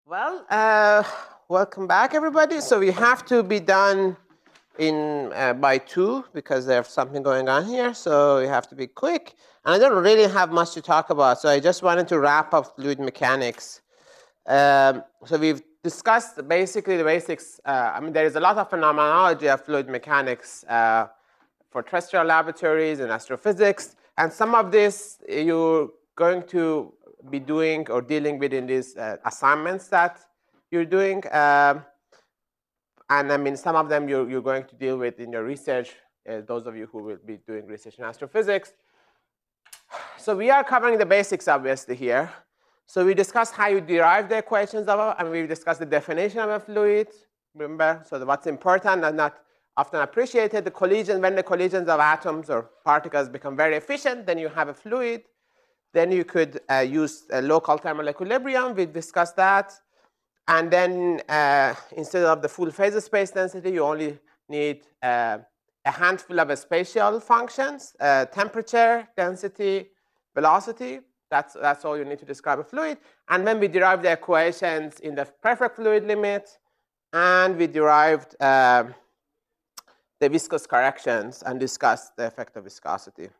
Well, welcome back, everybody. So we have to be done in by 2 because there's something going on here. So we have to be quick. And I don't really have much to talk about. So I just wanted to wrap up fluid mechanics. So we've discussed basically the basics. I mean, there is a lot of phenomenology of fluid mechanics for terrestrial laboratories and astrophysics. And some of this you're going to be doing or dealing with in these assignments that you're doing. And I mean, some of them you're going to deal with in your research, those of you who will be doing research in astrophysics. So we are covering the basics, obviously, here. So we discussed how you derive the equations of it, and we discussed the definition of a fluid. Remember, so what's important and not often appreciated, the collision, when the collisions of atoms or particles become very efficient, then you have a fluid. Then you could use a local thermal equilibrium. We discussed that. And then instead of the full phase space density, you only need a handful of spatial functions, temperature, density, velocity. That's all you need to describe a fluid. And then we derived the equations in the perfect fluid limit, and we derived the viscous corrections and discussed the effect of viscosity.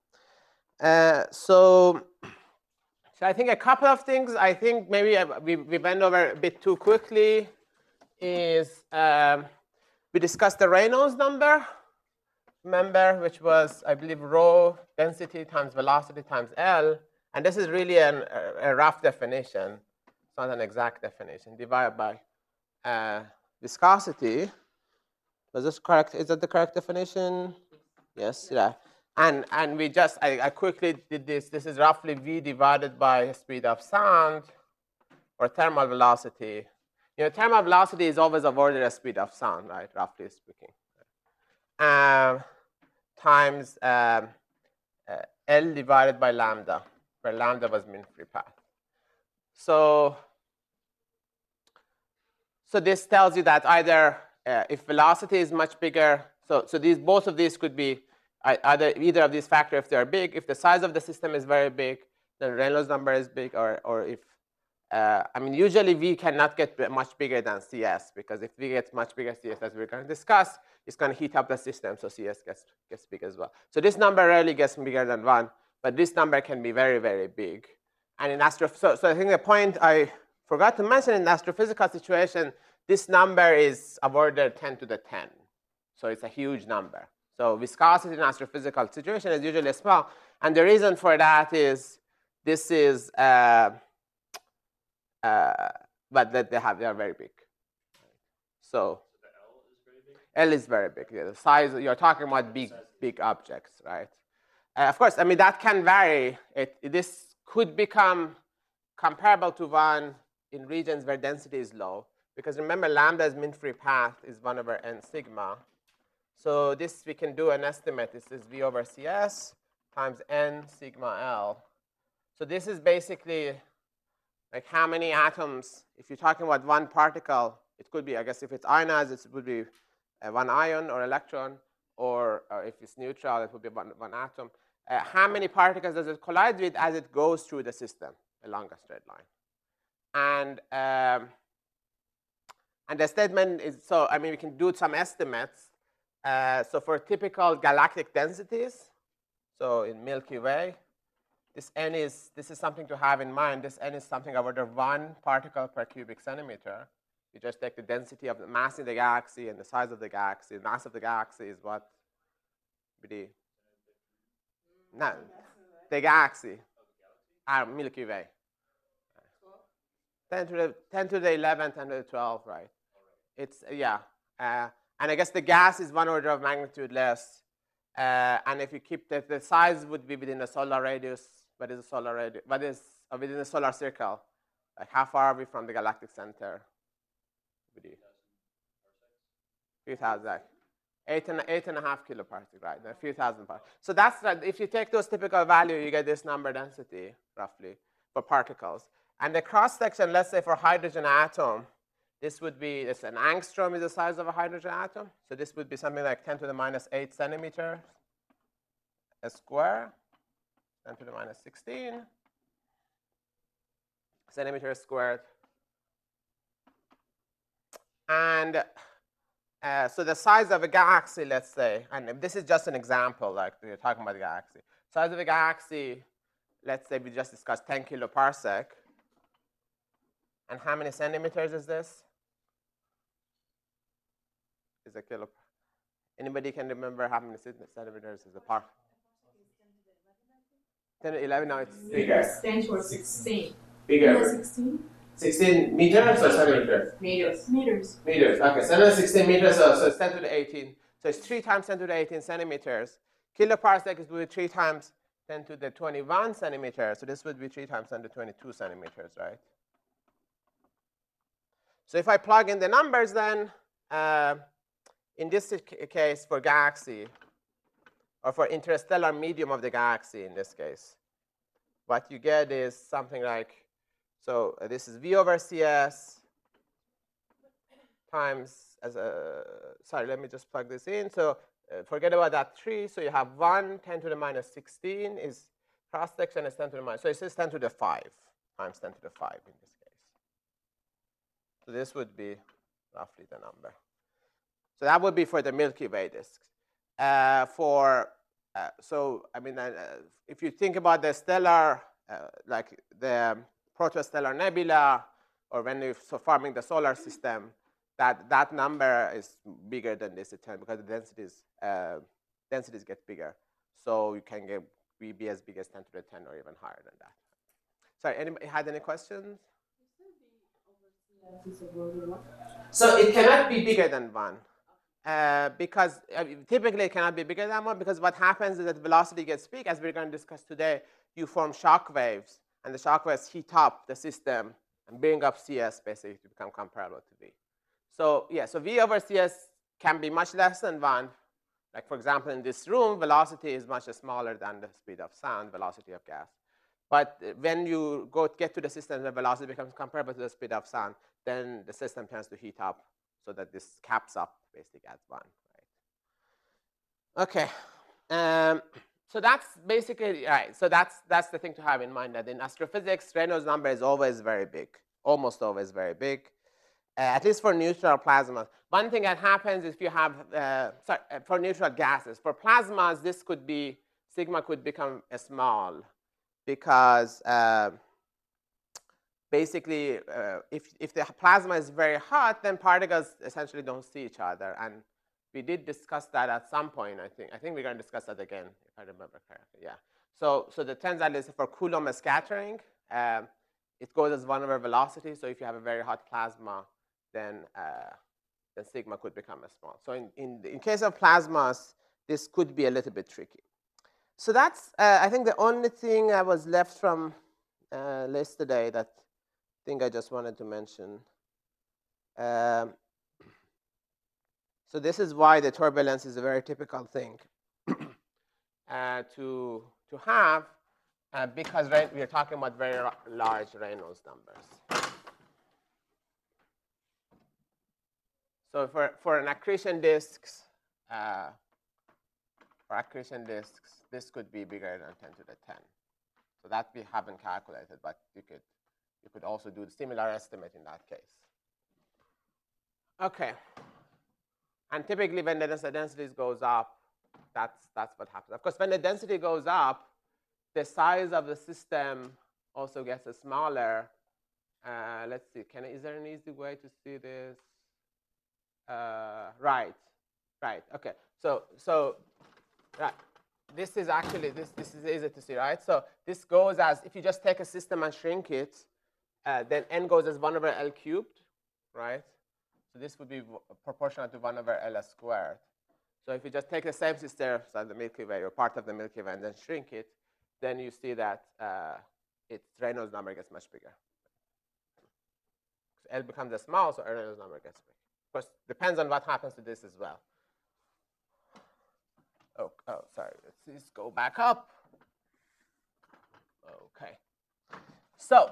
So I think a couple of things I think maybe we went over a bit too quickly is we discussed the Reynolds number, remember, which was, I believe, rho density times velocity times L. And this is really a rough definition. It's not an exact definition. Divided by viscosity. Was this correct? Is that the correct definition? Yes, yeah. And we just, I quickly did this. This is roughly v divided by speed of sound or thermal velocity. You know, thermal velocity is always avoided as speed of sound, right? Roughly speaking. Times L divided by lambda, where lambda was mean free path. So this tells you that either if velocity is much bigger, so both of these could be either of these factors if they are big. If the size of the system is very big, then Reynolds number is big, or if I mean, usually V cannot get much bigger than CS, because if V gets much bigger CS, as we're going to discuss, it's going to heat up the system, so CS gets big as well. So this number rarely gets bigger than 1, but this number can be very, very big. And in so I think the point I forgot to mention, in astrophysical situation, this number is of order 10 to the 10. So it's a huge number. So viscosity in astrophysical situation is usually small. And the reason for that is this is, but that they are very big. So L is very big. Yeah, the size, you're talking about big objects, right? Of course, I mean, that can vary. This could become comparable to 1 in regions where density is low. Because remember, lambda's mean free path is 1 over n sigma. So this, we can do an estimate. This is V over CS times n sigma L. So this is basically like how many atoms, if you're talking about 1 particle, it could be, I guess if it's ionized, it would be 1 ion or electron, or if it's neutral, it would be one atom. How many particles does it collide with as it goes through the system along a straight line? And the statement is, so I mean, we can do some estimates. So for typical galactic densities, so in Milky Way, this is something to have in mind. This n is something of order 1 particle per cubic centimeter. You just take the density of the mass in the galaxy and the size of the galaxy. The mass of the galaxy is what? No, the galaxy. Our Milky Way. 10 to the 11, 10 to the 12, right? It's, yeah. And I guess the gas is 1 order of magnitude less. And if you keep the size would be within the solar radius. What is the solar radius? What is within the solar circle? Like how far are we from the galactic center? Few thousand. 8.5 kiloparsec, right? A few thousand parsecs. So that's right. If you take those typical values, you get this number density roughly for particles. And the cross section, let's say for hydrogen atom, this would be, it's an angstrom is the size of a hydrogen atom. So this would be something like 10 to the minus 8 centimeters a square, 10 to the minus 16 centimeters squared. And so the size of a galaxy, let's say, and this is just an example, like we're talking about the galaxy. Size of a galaxy, let's say we just discussed 10 kiloparsec. And how many centimeters is this? Is a kilo. Anybody can remember how many centimeters is a part? 10 to 11, now it's bigger. 10 to 16. Bigger. 16? 16 meters or centimeters? Meters. Meters. Okay, so 16 meters, so it's 10 to the 18. So it's 3 times 10 to the 18 centimeters. Kiloparsec is would be 3 times 10 to the 21 centimeters. So this would be 3 times 10 to 22 centimeters, right? So if I plug in the numbers, then in this case for galaxy, or for interstellar medium of the galaxy in this case, what you get is something like, so this is V over CS times, sorry, let me just plug this in. So forget about that 3. So you have 1, 10 to the minus 16 is cross section is 10 to the minus. So it says 10 to the 5 times 10 to the 5 in this case. So this would be roughly the number. So that would be for the Milky Way disks. So I mean, if you think about the stellar, like the protostellar nebula, or when you're forming the solar system, that number is bigger than this at 10 because the densities get bigger. So you can be as big as 10 to the 10 or even higher than that. Sorry, anybody had any questions? So it cannot be bigger than 1. Because typically it cannot be bigger than 1 because what happens is that velocity gets big, as we're going to discuss today. You form shock waves, and the shock waves heat up the system and bring up CS basically to become comparable to V. So yeah, so V over CS can be much less than 1. Like for example, in this room, velocity is much smaller than the speed of sound, velocity of gas. But when you get to the system, the velocity becomes comparable to the speed of sound, then the system tends to heat up so that this caps up basically at 1. Right? Okay. So that's basically, right. So that's the thing to have in mind, that in astrophysics, Reynolds number is always very big, almost always very big, at least for neutral plasmas. One thing that happens if you have, for neutral gases. For plasmas, this could be, sigma could become small because basically, if the plasma is very hot, then particles essentially don't see each other. And we did discuss that at some point, I think. I think we're going to discuss that again, if I remember correctly. Yeah. So the turns out is for Coulomb scattering, it goes as 1 over velocity. So if you have a very hot plasma, then sigma could become small. So in case of plasmas, this could be a little bit tricky. So that's, I think, the only thing that was left from list today that I think I just wanted to mention. So this is why the turbulence is a very typical thing to have, because we are talking about very large Reynolds numbers. So for an accretion disks, this could be bigger than 10 to the 10. So that we haven't calculated, but you could also do the similar estimate in that case. Okay. And typically when the density goes up, that's what happens. Of course, when the density goes up, the size of the system also gets smaller. Let's see, is there an easy way to see this? Right. Okay. So right. This is actually, this is easy to see, right? So this goes as, if you just take a system and shrink it, then n goes as 1 over L cubed, right? So this would be proportional to 1 over L squared. So if you just take the same system as the Milky Way, or part of the Milky Way, and then shrink it, then you see that its Reynolds number gets much bigger. So L becomes small, so Reynolds number gets big. Of course, depends on what happens to this as well. Oh, sorry. Let's go back up. Okay. So,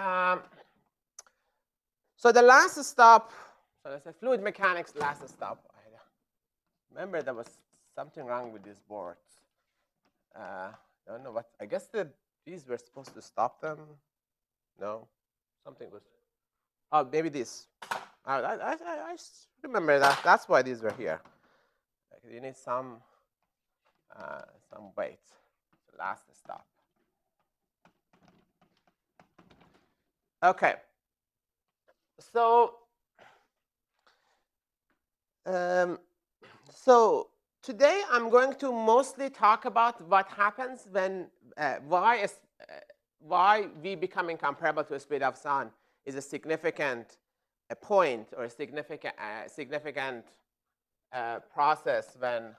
so the last stop. So let's say fluid mechanics last stop. I remember there was something wrong with these boards. I don't know what. I guess these were supposed to stop them. No, something was. Oh, maybe this. I remember that. That's why these were here. Like you need some weight. Last stop. Okay. So today I'm going to mostly talk about what happens when why v becoming comparable to the speed of sound is a significant point or a significant process when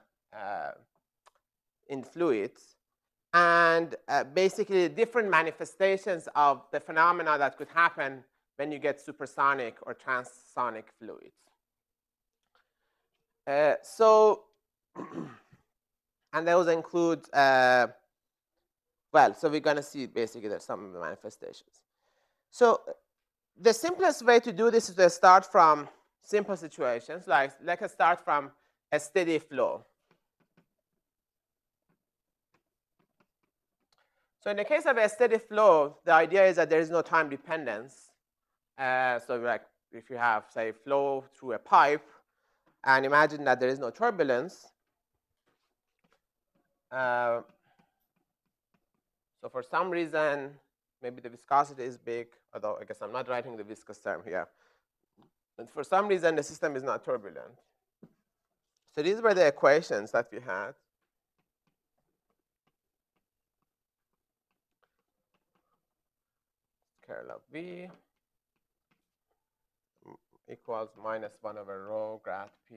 in fluids, and basically different manifestations of the phenomena that could happen when you get supersonic or transonic fluids. And those include, so we're going to see basically there's some of the manifestations. So the simplest way to do this is to start from simple situations, like let's start from a steady flow. So in the case of a steady flow, the idea is that there is no time dependence. So like if you have, say, flow through a pipe, and imagine that there is no turbulence. So for some reason, maybe the viscosity is big, although I guess I'm not writing the viscous term here. And for some reason, the system is not turbulent. So these were the equations that we had. Curl of V equals minus 1 over rho grad P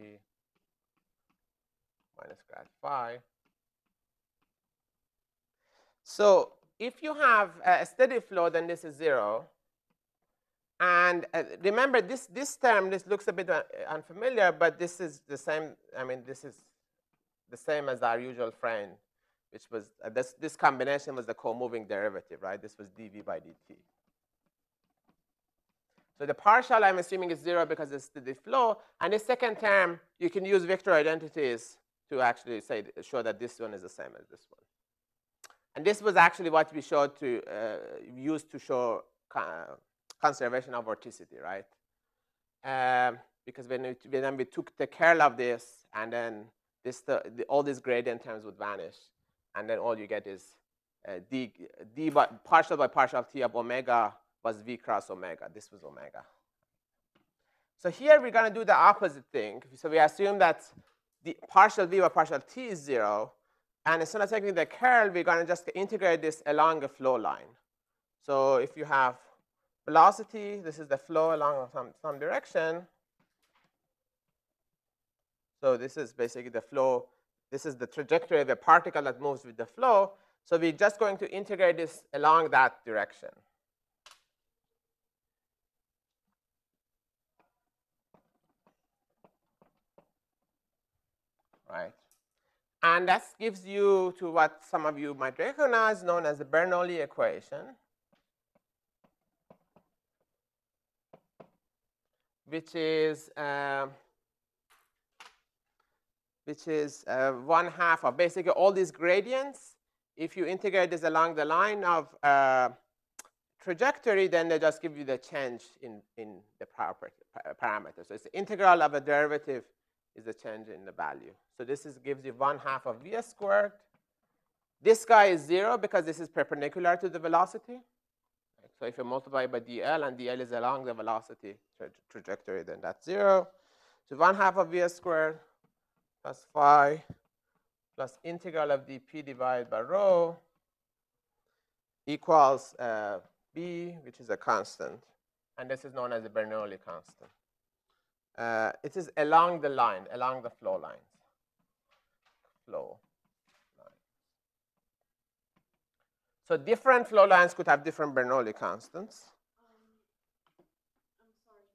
minus grad phi. So if you have a steady flow, then this is 0. And remember, this term, this looks a bit unfamiliar, but this is the same. I mean, this is the same as our usual frame, which was this combination was the co-moving derivative, right? This was dv by dt. So the partial, I'm assuming, is 0 because it's the flow. And the second term, you can use vector identities to actually show that this one is the same as this one. And this was actually what we showed to used to show conservation of vorticity, right? Because when we took the curl of this, and then all these gradient terms would vanish, and then all you get is d by partial t of omega was v cross omega. This was omega. So here we're going to do the opposite thing. So we assume that the partial v by partial t is 0. And instead of taking the curl, we're going to just integrate this along a flow line. So if you have velocity, this is the flow along some direction. So this is basically the flow. This is the trajectory of a particle that moves with the flow. So we're just going to integrate this along that direction. Right. And that gives you to what some of you might recognize, known as the Bernoulli equation, which is 1/2 of basically all these gradients. If you integrate this along the line of trajectory, then they just give you the change in the parameter. So it's the integral of a derivative is the change in the value. So this gives you 1/2 of v squared. This guy is 0 because this is perpendicular to the velocity. So if you multiply by dl, and dl is along the velocity trajectory, then that's 0. So 1/2 of v squared plus phi plus integral of dp divided by rho equals b, which is a constant. And this is known as the Bernoulli constant. It is along the line, along the flow lines. So different flow lines could have different Bernoulli constants. I'm sorry.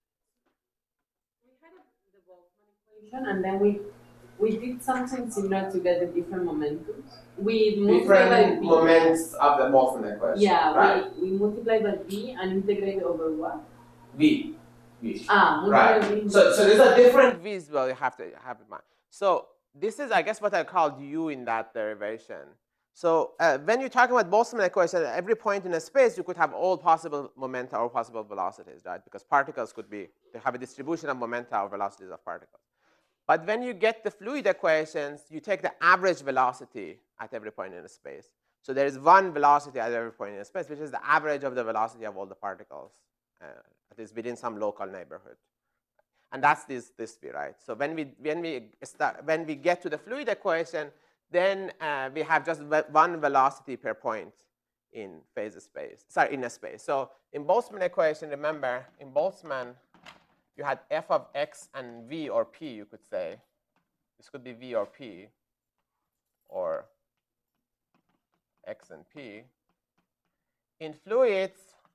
We had the Boltzmann equation, and then we did something similar to get the different momentums. We multiplied by v. Moments of the Boltzmann equation. Yeah, right. we multiplied by v and integrated over what? V. Right. So there's a different v's well you have to have in mind. So this is, I guess, what I called u in that derivation. So when you're talking about Boltzmann equation, at every point in a space, you could have all possible momenta or possible velocities, right? Because particles could be, they have a distribution of momenta or velocities of particles. But when you get the fluid equations, you take the average velocity at every point in a space. So there is one velocity at every point in a space, which is the average of the velocity of all the particles, that is within some local neighborhood. And that's this V, right? So when we get to the fluid equation, then we have just one velocity per point in phase space. Sorry, in a space. So in Boltzmann equation, remember, in Boltzmann, you had f of x and v or p, you could say. This could be v or p, or x and p. In fluids,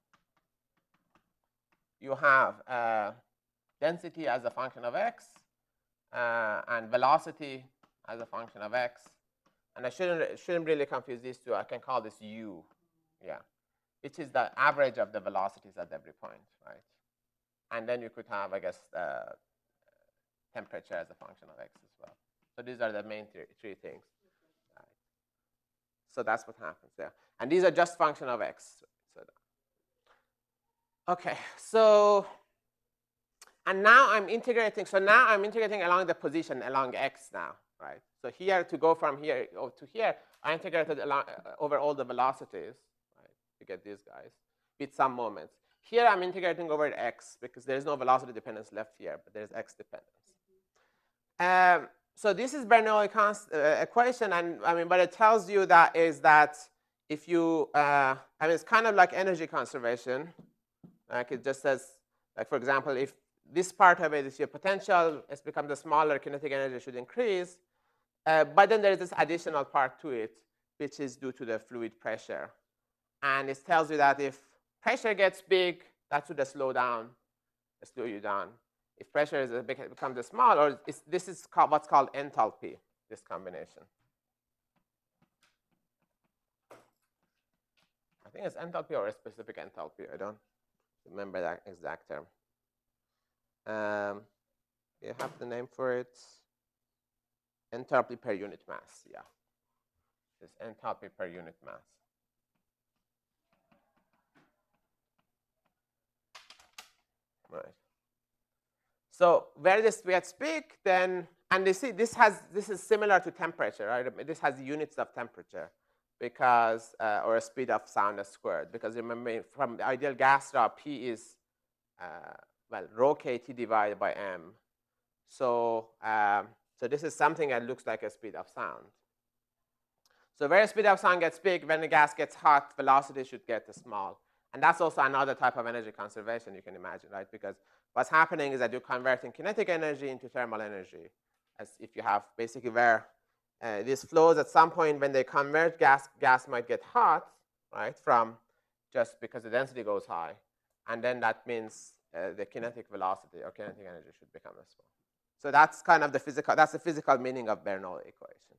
you have density as a function of x and velocity as a function of x. And I shouldn't really confuse these two. I can call this u, yeah, which is the average of the velocities at every point, right? And then you could have, I guess, temperature as a function of x as well. So these are the main three things. Right. So that's what happens there. And these are just function of x. So, okay, so, and now I'm integrating. So now I'm integrating along the position, along x now, right? So here, to go from here to here, I integrated along, over all the velocities, right, to get these guys with some moments. Here I'm integrating over x because there's no velocity dependence left here, but there's x dependence. So this is Bernoulli equation, and I mean, what it tells you that is that if you, I mean, it's kind of like energy conservation. Like it just says, like for example, if this part of it is your potential, it's become the smaller, kinetic energy should increase. But then there is this additional part to it, which is due to the fluid pressure. And it tells you that if pressure gets big, that should slow you down. If pressure becomes small, or this is what's called enthalpy, this combination. I think it's enthalpy or a specific enthalpy. I don't remember that exact term. You have the name for it. Enthalpy per unit mass, yeah. It's enthalpy per unit mass. Right. So where this gets big, then, and you see this is similar to temperature, right? This has units of temperature because, or a speed of sound squared, because remember from the ideal gas law, P is, well, rho kT divided by m. So, so this is something that looks like a speed of sound. So where speed of sound gets big, when the gas gets hot, velocity should get small. And that's also another type of energy conservation you can imagine, right? Because what's happening is that you're converting kinetic energy into thermal energy. As if you have basically where these flows at some point when they convert gas might get hot, right? From just because the density goes high. And then that means the kinetic velocity or kinetic energy should become small. So that's kind of the physical meaning of Bernoulli equation.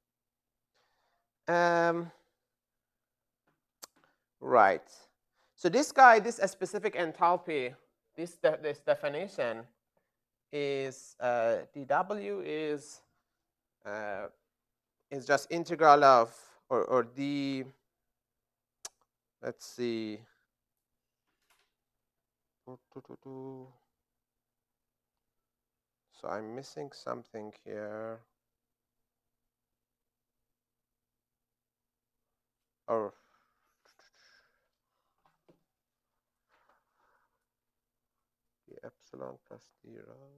Right. So this guy, this specific enthalpy, this definition is dW is just integral of or d. Let's see. So I'm missing something here. Or the epsilon plus d rho.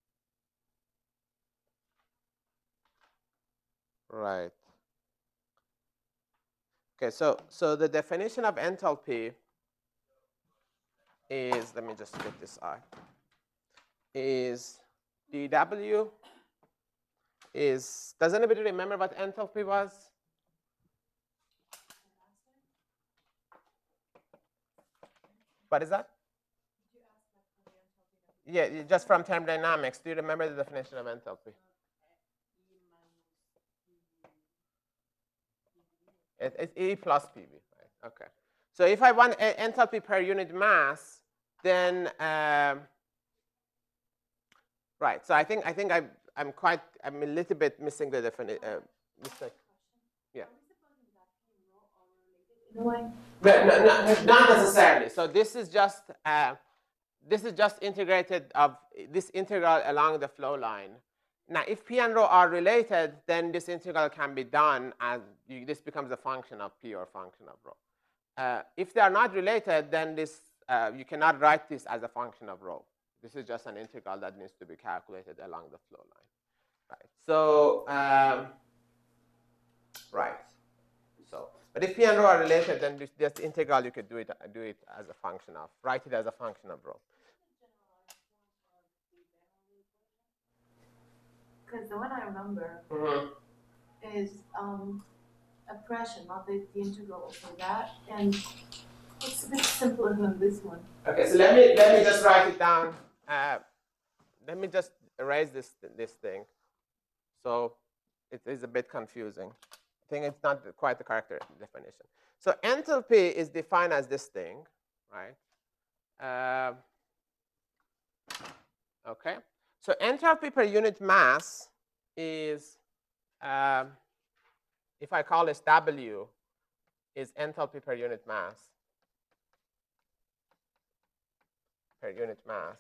Right. Okay, so the definition of enthalpy is, let me just get this out, is dW is, does anybody remember what enthalpy was? What is that? Yeah, just from thermodynamics. Do you remember the definition of enthalpy? It's E plus PV, right? Okay. So if I want enthalpy per unit mass, then right. So I think I'm a little bit missing the definition. Yeah. Why? Not necessarily. So this is just integrated of this integral along the flow line. Now, if p and rho are related, then this integral can be done as this becomes a function of p or function of rho. If they are not related, then this you cannot write this as a function of rho. This is just an integral that needs to be calculated along the flow line. Right. So right. So, but if p and rho are related, then this integral you could do it as a function of, write it as a function of rho. Because the one I remember is a pressure, not the integral for that, and it's a bit simpler than this one. Okay, so let me just write it down. Let me just erase this thing. So it is a bit confusing. I think it's not quite the correct definition. So enthalpy is defined as this thing, right? Okay. So entropy per unit mass is, if I call this W, is enthalpy per unit mass. Per unit mass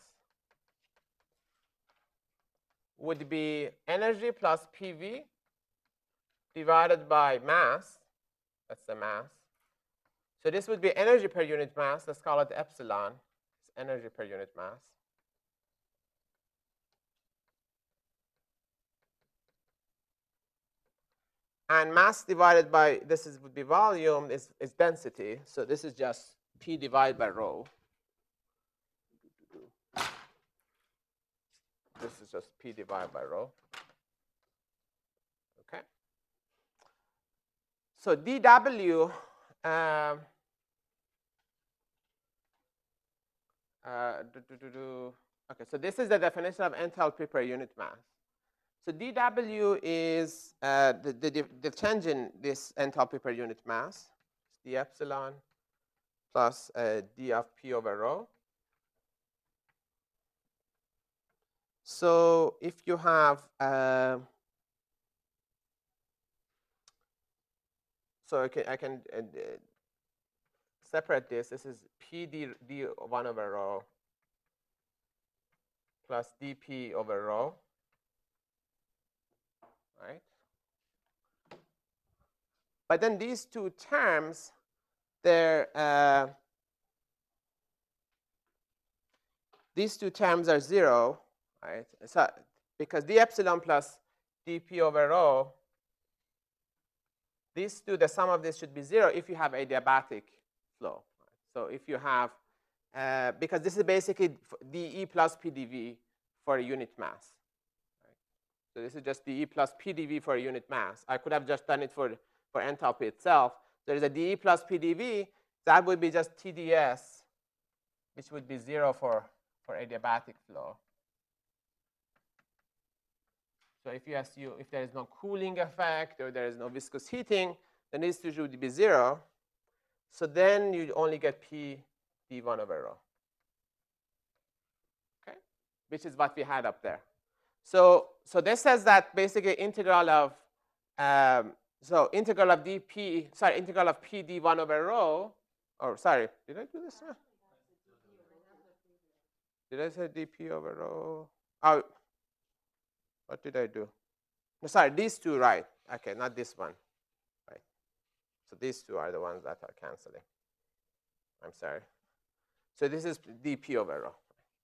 would be energy plus PV divided by mass. That's the mass. So this would be energy per unit mass. Let's call it epsilon. It's energy per unit mass. And mass divided by, would be volume, is density. So this is just P divided by rho. This is just P divided by rho. Okay. So dW, okay, so this is the definition of enthalpy per unit mass. So dW is the change in this enthalpy per unit mass, d epsilon plus d of P over rho. So if you have, so I can separate this. This is P d1 over rho plus dP over rho, right? But then these two terms, these two terms are 0, right? So because d epsilon plus dP over rho, these two, the sum of this should be 0 if you have adiabatic flow. Right? So if you have, because this is basically dE plus PdV for a unit mass. Right? So this is just dE plus PdV for a unit mass. I could have just done it for enthalpy itself. There is a dE plus PdV. That would be just TdS, which would be 0 for adiabatic flow. So if you assume if there is no cooling effect or there is no viscous heating, then these two should be 0. So then you only get P d1 over rho. Okay, which is what we had up there. So this says that basically integral of integral of integral of P d1 over rho. Or sorry, did I do this? Did I say dP over rho? Oh. What did I do? No, sorry, these two, right. Okay, not this one. Right. So these two are the ones that are canceling. I'm sorry. So this is dP over rho.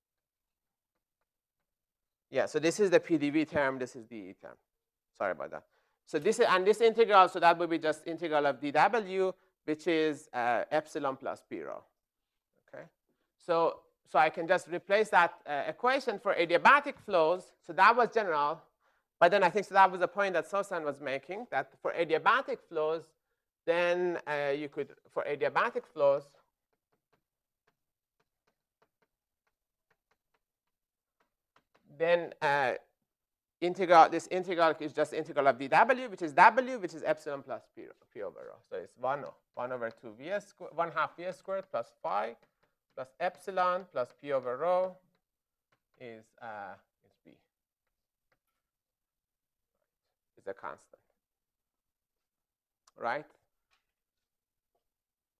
Yeah, so this is the PdV term, this is the E term. Sorry about that. So this is, and this integral, so that would be just integral of dW, which is epsilon plus P rho. Okay. So I can just replace that equation for adiabatic flows. So that was general. But then I think so that was the point that Sosan was making, that for adiabatic flows, then you could, for adiabatic flows, then this integral is just integral of dW, which is W, which is epsilon plus P over rho. So it's 1 over 2 Vs squared, 1/2 Vs squared plus phi plus epsilon plus P over rho is B. Is a constant, right?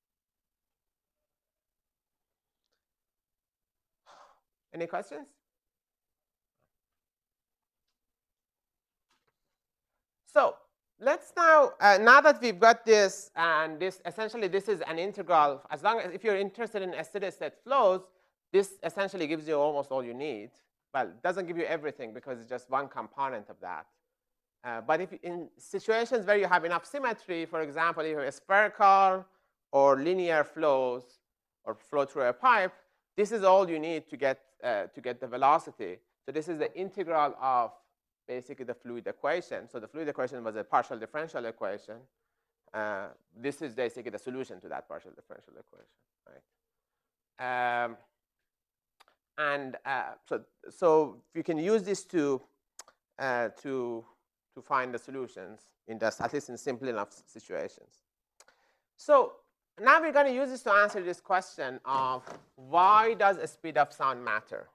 Any questions? So let's now that we've got this, and this essentially this is an integral. As long as if you're interested in steady state flows, this essentially gives you almost all you need. Well, it doesn't give you everything because it's just one component of that. But if in situations where you have enough symmetry, for example, if you have spherical or linear flows or flow through a pipe, this is all you need to get the velocity. So this is the integral of basically the fluid equation. So the fluid equation was a partial differential equation. This is basically the solution to that partial differential equation, right? So you can use this to find the solutions in just at least in simple enough situations. So now we're going to use this to answer this question of why does the speed of sound matter?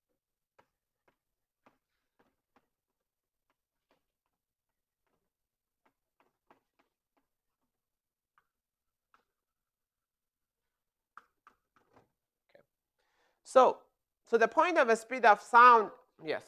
Okay. So the point of a speed of sound, yes.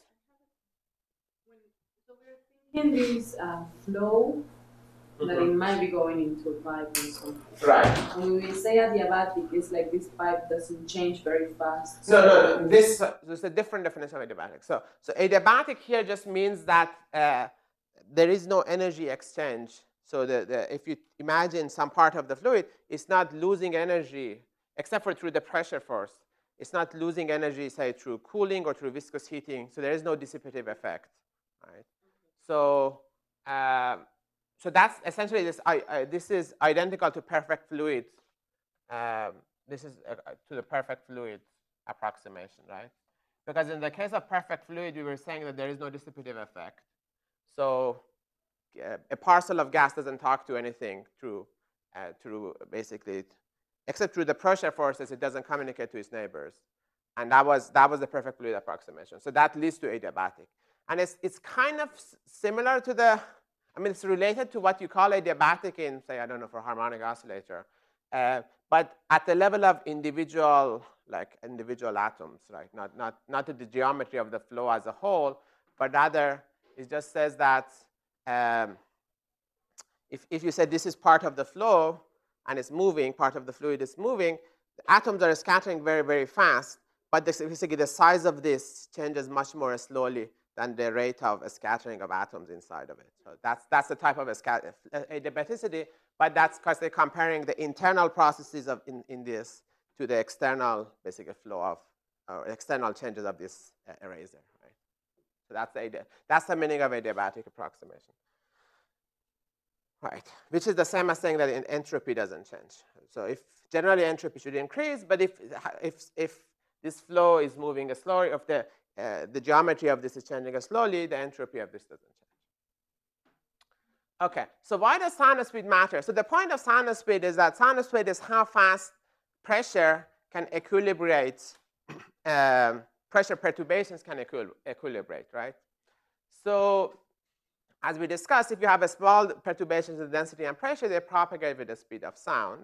So we're thinking this flow that it might be going into a pipe and something. Right. And when we say adiabatic, it's like this pipe doesn't change very fast. No. This is a different definition of adiabatic. So adiabatic here just means that there is no energy exchange. So if you imagine some part of the fluid, it's not losing energy except for through the pressure force. It's not losing energy, say, through cooling or through viscous heating. So there is no dissipative effect, right? So that's essentially this. This is identical to perfect fluid. This is to the perfect fluid approximation, right? Because in the case of perfect fluid, we were saying that there is no dissipative effect. So a parcel of gas doesn't talk to anything through basically, except through the pressure forces, it doesn't communicate to its neighbors. And that was the perfect fluid approximation. So that leads to adiabatic. And it's kind of similar to it's related to what you call adiabatic in, say, I don't know, for harmonic oscillator. But at the level of individual atoms, right? Not to the geometry of the flow as a whole, but rather it just says that if you said this is part of the flow and it's moving, part of the fluid is moving, the atoms are scattering very, very fast, but basically the size of this changes much more slowly than the rate of scattering of atoms inside of it. So that's the type of adiabaticity, but that's because they're comparing the internal processes in this to the external basically flow of or external changes of this eraser, right? So that's the meaning of adiabatic approximation. Right, which is the same as saying that entropy doesn't change. So if generally entropy should increase, but if this flow is moving slowly, if the geometry of this is changing slowly, the entropy of this doesn't change. Okay, so why does sound speed matter? So the point of sound speed is that sound speed is how fast pressure can equilibrate, pressure perturbations can equilibrate, right? So as we discussed, if you have a small perturbations in density and pressure, they propagate with the speed of sound.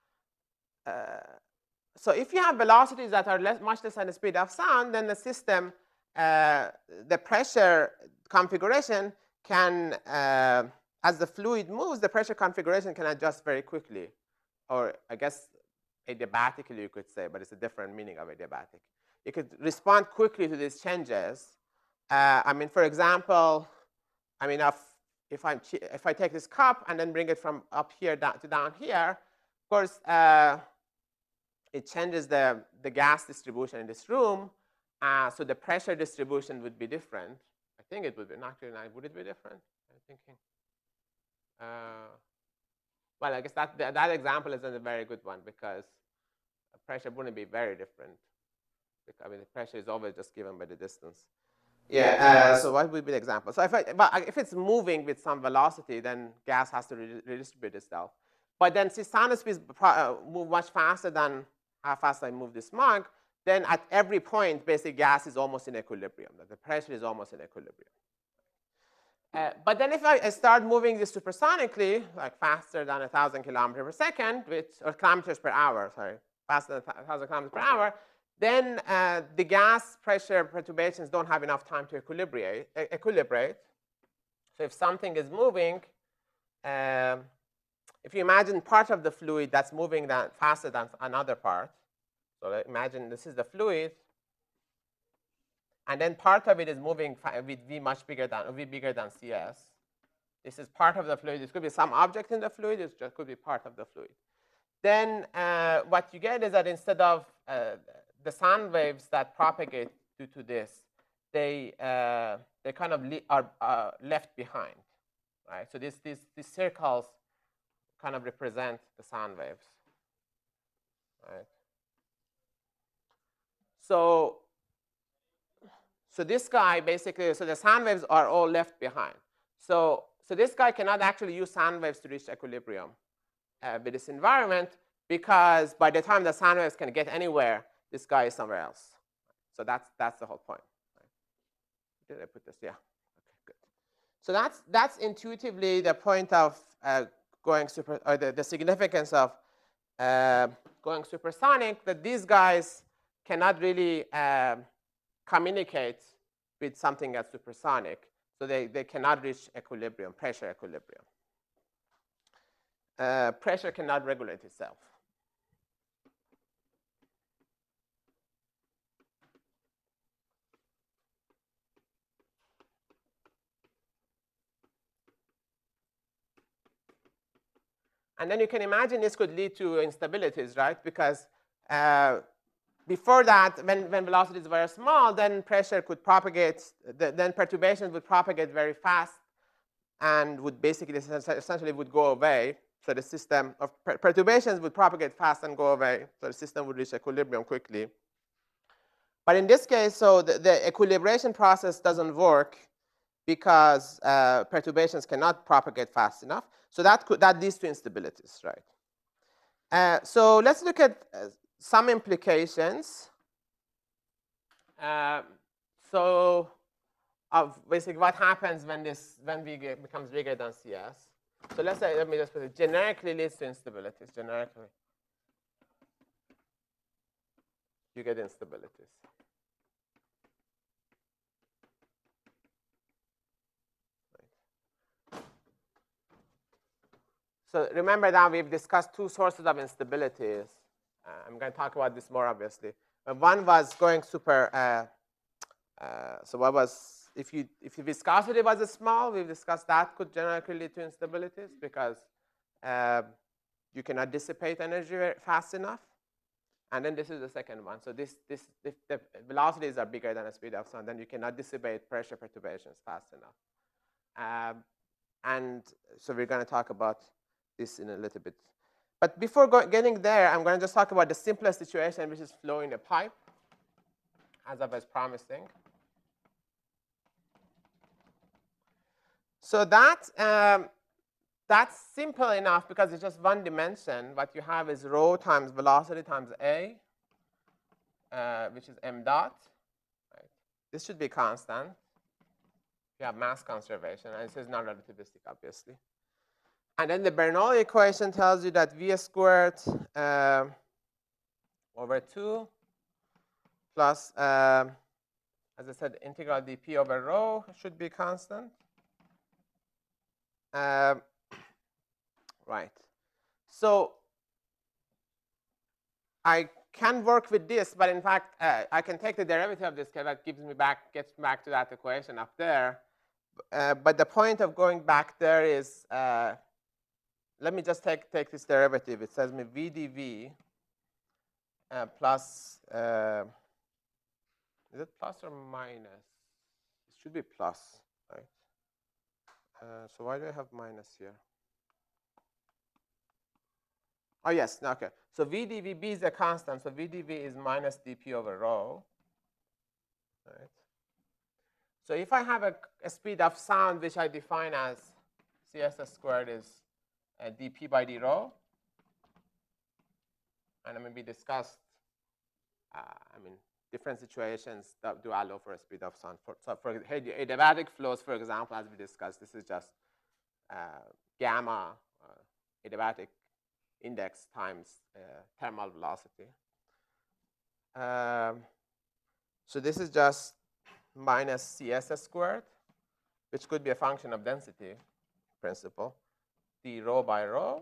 So if you have velocities that are much less than the speed of sound, then the system, the pressure configuration can, as the fluid moves, the pressure configuration can adjust very quickly. Or I guess adiabatically you could say, but it's a different meaning of adiabatic. You could respond quickly to these changes. For example, if I take this cup and then bring it from up here down to down here, of course, it changes the gas distribution in this room. So the pressure distribution would be different. I think it would be, not really, would it be different? I'm thinking. Well, I guess that example isn't a very good one because pressure wouldn't be very different. The pressure is always just given by the distance. Yeah, so what would be the example? So if it's moving with some velocity, then gas has to redistribute itself. But then since sound speeds move much faster than how fast I move this mug, then at every point, basically gas is almost in equilibrium. The pressure is almost in equilibrium. But then if I start moving this supersonically, like faster than 1,000 kilometers per second, or kilometers per hour, sorry, faster than 1,000 kilometers per hour, then the gas pressure perturbations don't have enough time to equilibrate. So if something is moving, if you imagine part of the fluid that's moving faster than another part, so imagine this is the fluid, and then part of it is moving with V much bigger than V bigger than Cs. This is part of the fluid. This could be some object in the fluid. It just could be part of the fluid. Then what you get is that instead of the sound waves that propagate due to this, they kind of are left behind, right? So these circles kind of represent the sound waves, right? So this guy basically, so the sound waves are all left behind. So this guy cannot actually use sound waves to reach equilibrium with this environment, because by the time the sound waves can get anywhere, this guy is somewhere else. So that's the whole point. Right? Did I put this? Yeah. Okay, good. So that's intuitively the point of going super, or the significance of going supersonic. That these guys cannot really communicate with something that's supersonic, so they cannot reach equilibrium, pressure equilibrium. Pressure cannot regulate itself. And then you can imagine this could lead to instabilities, right? Because before that, when velocity is very small, then pressure could propagate, then perturbations would propagate very fast and would basically essentially would go away. So the system of perturbations would propagate fast and go away. So the system would reach equilibrium quickly. But in this case, so the equilibration process doesn't work because perturbations cannot propagate fast enough. So that leads to instabilities, right? So let's look at some implications. So of basically what happens when V becomes bigger than Cs. So let me just put it, generically leads to instabilities, generically. You get instabilities. So remember that we've discussed two sources of instabilities. I'm going to talk about this more, obviously. One was going super. So what was if viscosity was small? We've discussed that could generally lead to instabilities because you cannot dissipate energy fast enough. And then this is the second one. So if the velocities are bigger than the speed of sound, then you cannot dissipate pressure perturbations fast enough. And so we're going to talk about this in a little bit. But before getting there, I'm going to just talk about the simplest situation, which is flow in a pipe, as I was promising. So that's simple enough because it's just one dimension. What you have is rho times velocity times A, which is m dot. Right? This should be constant. You have mass conservation, and this is not relativistic, obviously. And then the Bernoulli equation tells you that V squared over 2 plus, as I said, integral dP over rho should be constant. Right. So I can work with this, but in fact, I can take the derivative of this, that gets me back to that equation up there. But the point of going back there is, let me just take this derivative. It says me V dV plus, is it plus or minus? It should be plus, right? So why do I have minus here? Oh, yes, okay. So V dV, B is a constant, so V dV is minus dP over rho, right? So if I have a speed of sound, which I define as Cs squared is dP by d rho, and maybe discussed, different situations that do allow for a speed of sound. So for adiabatic flows, for example, as we discussed, this is just gamma adiabatic index times thermal velocity. So this is just minus CS squared, which could be a function of density principle, d rho by rho.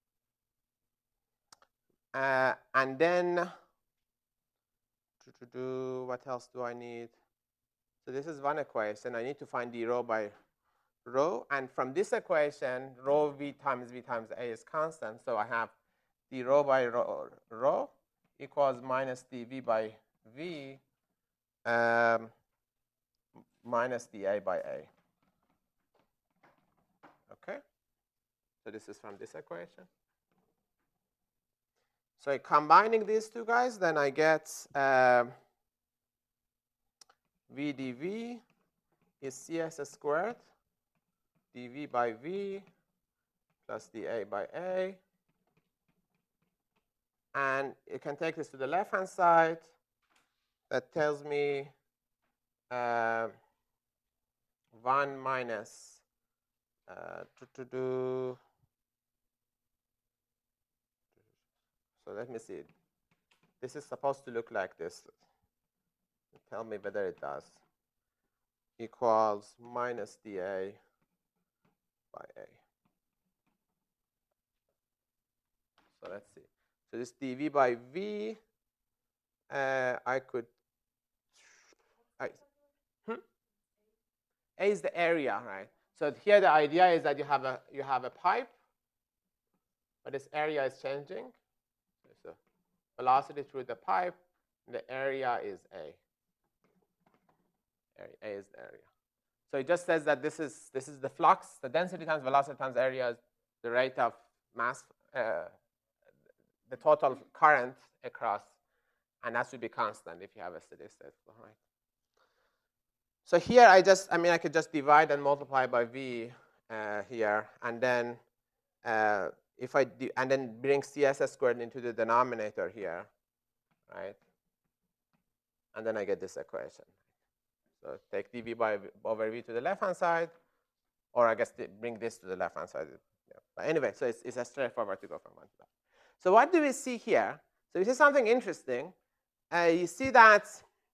And then, what else do I need? So this is one equation. I need to find d rho by rho. And from this equation, rho v times a is constant. So I have d rho by rho equals minus dv by v minus dA by a. Okay? So this is from this equation. So combining these two guys, then I get v dv is CS squared dv by v plus dA by a. And you can take this to the left-hand side. That tells me 1 minus so let me see. This is supposed to look like this. Tell me whether it does. Equals minus dA by a. So let's see. So this dV by V, I could, A is the area, right? So here the idea is that you have a pipe, but this area is changing. So velocity through the pipe, and the area is A. A is the area. So it just says that this is the flux, the density times velocity times area is the rate of mass, the total current across, and that should be constant if you have a steady state flow, right? So here I could just divide and multiply by V here, and then and then bring CS squared into the denominator here, right? And then I get this equation. So take dV by over V to the left-hand side, or I guess bring this to the left-hand side. Yeah. But anyway, so it's a straightforward to go from one to that. So what do we see here? So we see something interesting. You see that,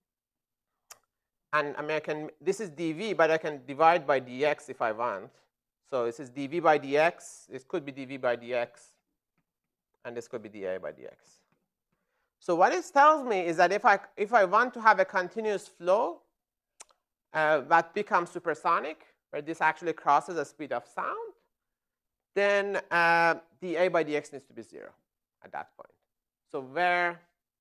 and this is dV, but I can divide by dx if I want. So this is dV by dx. This could be dV by dx, and this could be dA by dx. So what it tells me is that if I want to have a continuous flow that becomes supersonic, where this actually crosses the speed of sound, then dA by dx needs to be 0 at that point. So where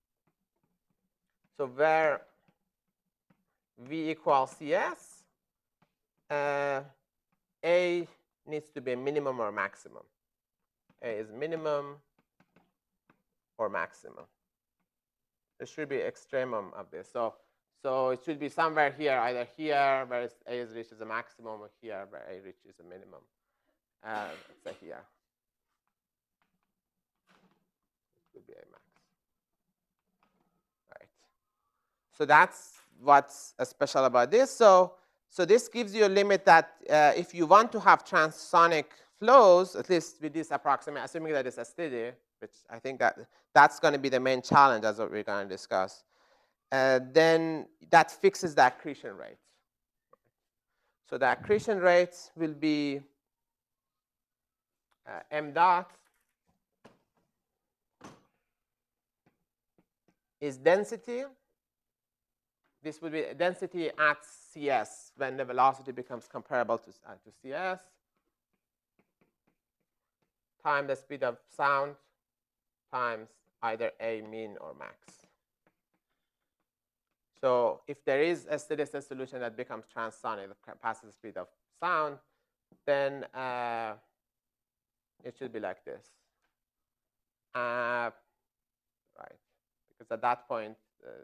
V equals CS, A needs to be a minimum or maximum. A is minimum or maximum. There should be extremum of this. So it should be somewhere here, either here where A reaches a maximum, or here where A reaches a minimum. Let's say here. It would be a max. Right. So that's what's special about this. So this gives you a limit that if you want to have transonic flows, at least with this approximate, assuming that it's a steady, which I think that's going to be the main challenge, as what we're going to discuss, then that fixes the accretion rate. So the accretion rate will be m dot is density. This would be density at CS when the velocity becomes comparable to CS, times the speed of sound times either A min or max. So if there is a steady state solution that becomes transonic, that passes the speed of sound, then it should be like this. Right, because at that point,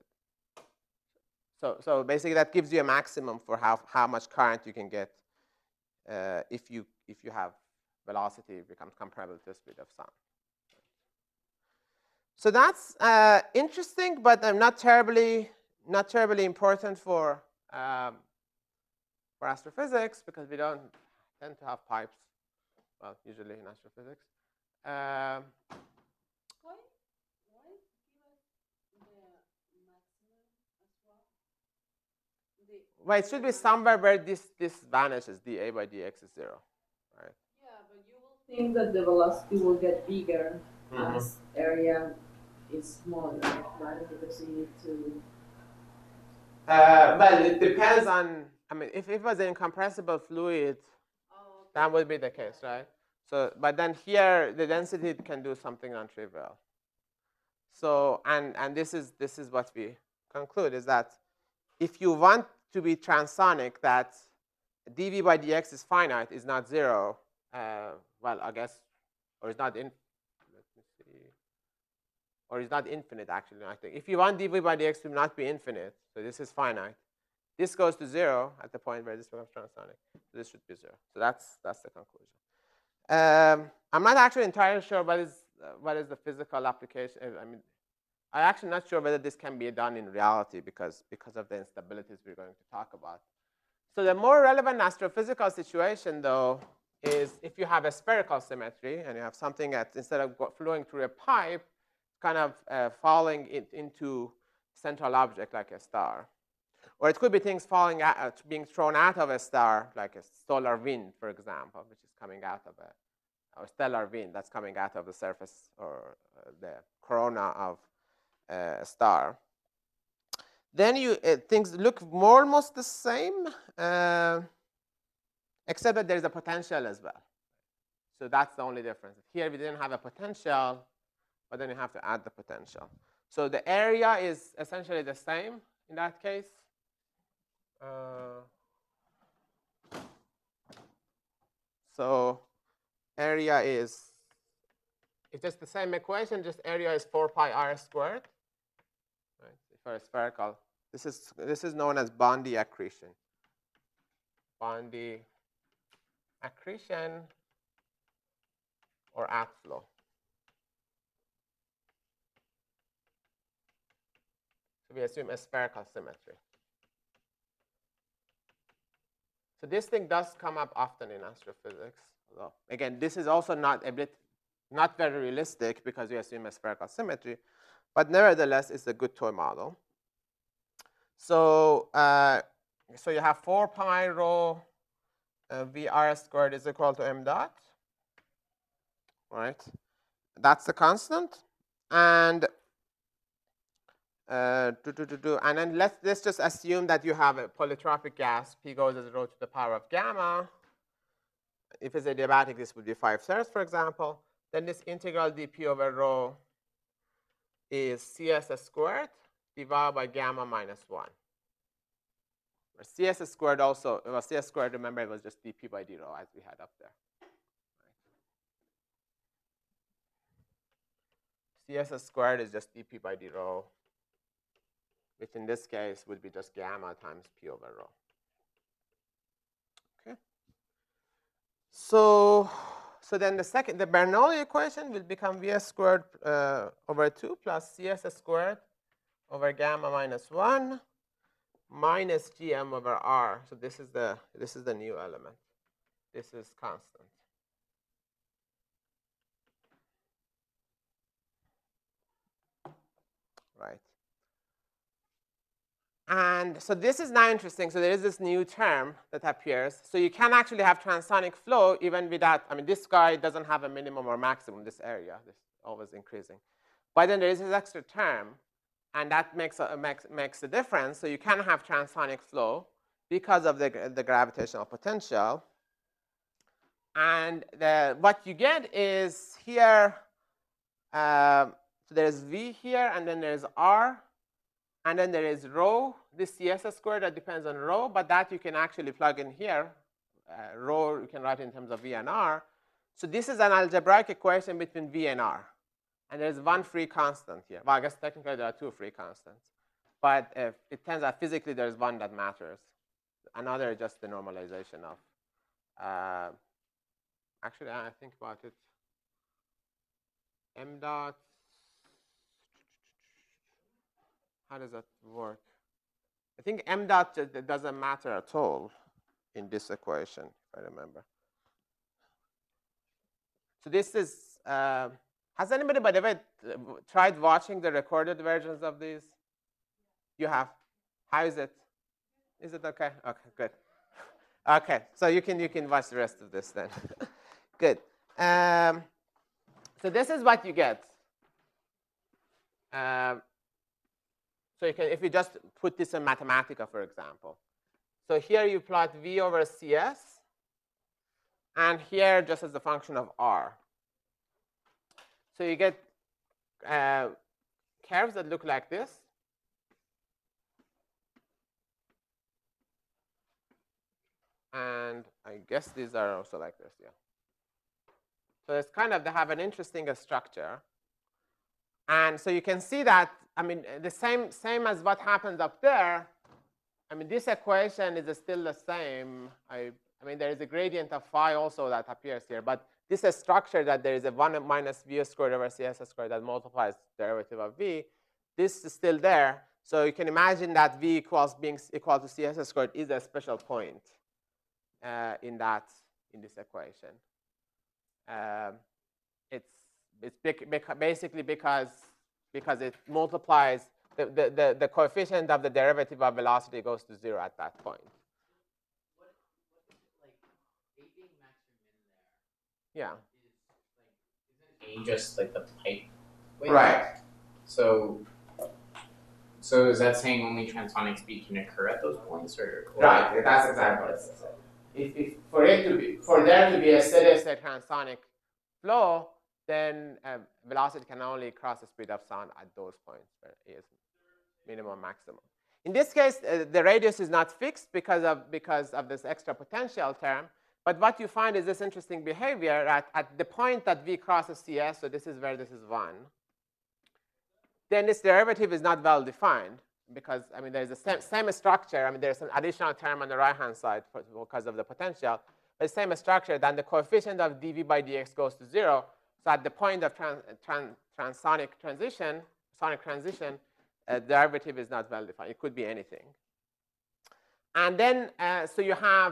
so basically that gives you a maximum for how much current you can get if you have velocity becomes comparable to the speed of sound. So that's interesting, but not terribly important for astrophysics, because we don't tend to have pipes, well, usually in astrophysics. Why give us the Well, it should be somewhere where this vanishes, dA by dx is 0, right? Yeah, but you will think that the velocity will get bigger as area is smaller, right? Because you need to. Well, it depends on. I mean, if it was an incompressible fluid, that would be the case, right? So, but then here the density can do something non-trivial. So, and this is what we conclude is that if you want to be transonic, that dV by dx is finite, is not 0. Well, I guess, or is not in. Let me see. Or is not infinite, actually, I think. If you want dV by dx to not be infinite, so this is finite, this goes to 0 at the point where this becomes transonic. So this should be 0. So that's the conclusion. I'm not actually entirely sure what is the physical application. I mean, I'm actually not sure whether this can be done in reality because of the instabilities we're going to talk about. So the more relevant astrophysical situation, though, is if you have a spherical symmetry and you have something that instead of flowing through a pipe, kind of falling into central object like a star. Or it could be things falling out, being thrown out of a star, like a solar wind, for example, which is coming out of or stellar wind that's coming out of the surface or the corona of a star. Then things look almost the same, except that there's a potential as well. So that's the only difference. Here we didn't have a potential, but then you have to add the potential. So the area is essentially the same in that case. So area is, it's just the same equation, just area is 4 pi r squared, right? For a spherical. This is known as Bondi accretion. Bondi accretion or outflow. So we assume a spherical symmetry. So this thing does come up often in astrophysics. Although, again, this is also not very realistic because we assume a spherical symmetry. But nevertheless, it's a good toy model. So, so you have 4 pi rho VR squared is equal to m dot. Right? That's the constant. And and then let's just assume that you have a polytropic gas. P goes as rho to the power of gamma. If it's adiabatic, this would be 5/3, for example. Then this integral dp over rho is cs squared divided by gamma minus 1. Cs squared also, well, cs squared, remember, it was just dp by d rho as we had up there. Cs squared is just dp by d rho, which in this case would be just gamma times p over rho. Okay. So then the Bernoulli equation will become Vs squared over 2 plus Cs squared over gamma minus 1 minus Gm over R. So this is the new element. This is constant. Right. And so this is now interesting. So there is this new term that appears. So you can actually have transonic flow even without, I mean, this guy doesn't have a minimum or maximum, this area. This is always increasing. But then there is this extra term, and that makes a difference. So you can have transonic flow because of the gravitational potential. And what you get is here, so there's V here, and then there's R. And then there is rho, this Cs squared that depends on rho, but that you can actually plug in here. Rho you can write in terms of V and R. So this is an algebraic equation between V and R. And there's one free constant here. Well, I guess technically there are two free constants. But it turns out physically there's one that matters. Another is just the normalization of, actually, I think about it. M dot. How does that work? I think m dot doesn't matter at all in this equation, if I remember. So this is, has anybody, by the way, tried watching the recorded versions of these? You have. How is it? Is it okay? Okay, good. Okay, so you can watch the rest of this then. Good. So this is what you get. So you can, if you just put this in Mathematica, for example. So here you plot V over CS, and here just as a function of R. So you get curves that look like this. And I guess these are also like this, yeah. So it's kind of, they have an interesting structure. And so you can see that, I mean, the same as what happens up there. I mean, this equation is still the same. I mean, there is a gradient of phi also that appears here. But this is structure that there is a 1 minus v squared over cs squared that multiplies the derivative of v. This is still there. So you can imagine that v equals being equal to cs squared is a special point in this equation. It's basically because it multiplies the coefficient of the derivative of velocity goes to 0 at that point. What is it like? A being max or min there? Yeah. Isn't A just like the pipe width? Right. So is that saying only transonic speed can occur at those points, or? Right. That's exactly what it says. For there to be a steady state transonic flow, then velocity can only cross the speed of sound at those points where A is minimum, maximum. In this case, the radius is not fixed because of this extra potential term. But what you find is this interesting behavior at the point that V crosses CS, so this is where this is 1. Then this derivative is not well defined because, I mean, there's the same structure. I mean, there's an additional term on the right-hand side because of the potential. But the same structure, then the coefficient of dV by dx goes to 0. So at the point of transonic transition, derivative is not well defined. It could be anything. And then, so you have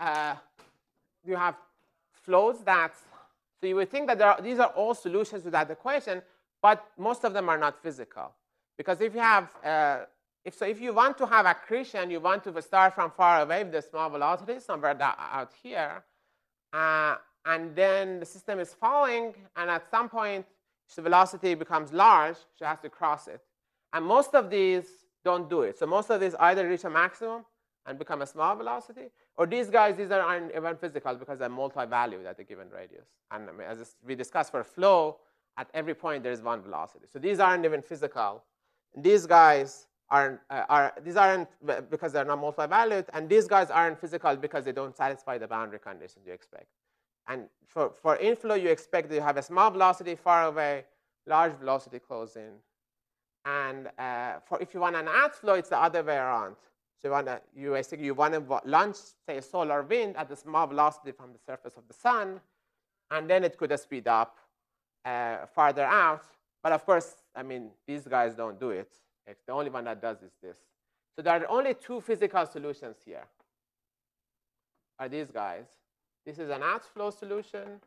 flows that, so you would think that these are all solutions to that equation, but most of them are not physical. Because if you have, if you want to have accretion, you want to start from far away with the small velocity, somewhere out here. And then the system is falling, and at some point, the velocity becomes large, so you have to cross it. And most of these don't do it. So most of these either reach a maximum and become a small velocity, or these aren't even physical because they're multi-valued at a given radius. And I mean, as we discussed for flow, at every point there is one velocity. So these aren't even physical. And these guys aren't because they're not multi-valued, and these guys aren't physical because they don't satisfy the boundary conditions you expect. And for inflow, you expect that you have a small velocity far away, large velocity close in. And if you want an outflow, it's the other way around. So you want to launch, say, a solar wind at a small velocity from the surface of the sun, and then it could speed up farther out. But of course, I mean, these guys don't do it. The only one that does is this. So there are only two physical solutions here. Are these guys. This is an outflow solution.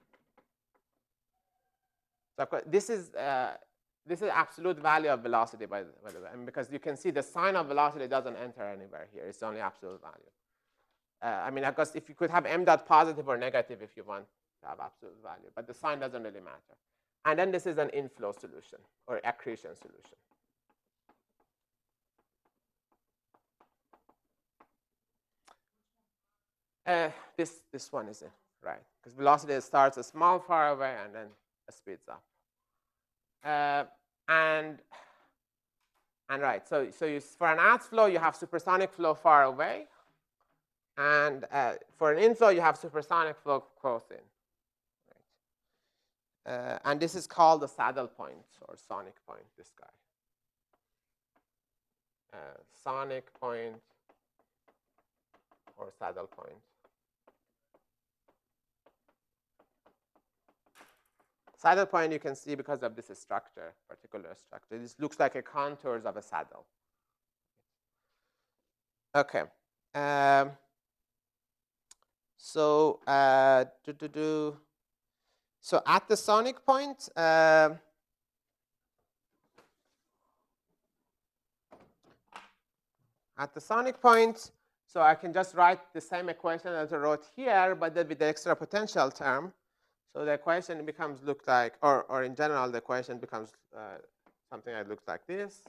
So this is absolute value of velocity, by the way, and because you can see the sign of velocity doesn't enter anywhere here. It's only absolute value. I mean, of course, if you could have m dot positive or negative if you want to have absolute value, but the sign doesn't really matter. And then this is an inflow solution or accretion solution. This one is it, right? Because velocity starts a small far away and then speeds up. And right, so for an outflow, you have supersonic flow far away. And for an inflow, you have supersonic flow close in. Right? And this is called the saddle point or sonic point, this guy. Sonic point or saddle point. Saddle point you can see because of this structure, particular structure. This looks like a contours of a saddle. Okay. So so at the sonic point, at the sonic point. So I can just write the same equation as I wrote here, but then with the extra potential term. So the equation becomes look like, or in general, the equation becomes something that looks like this.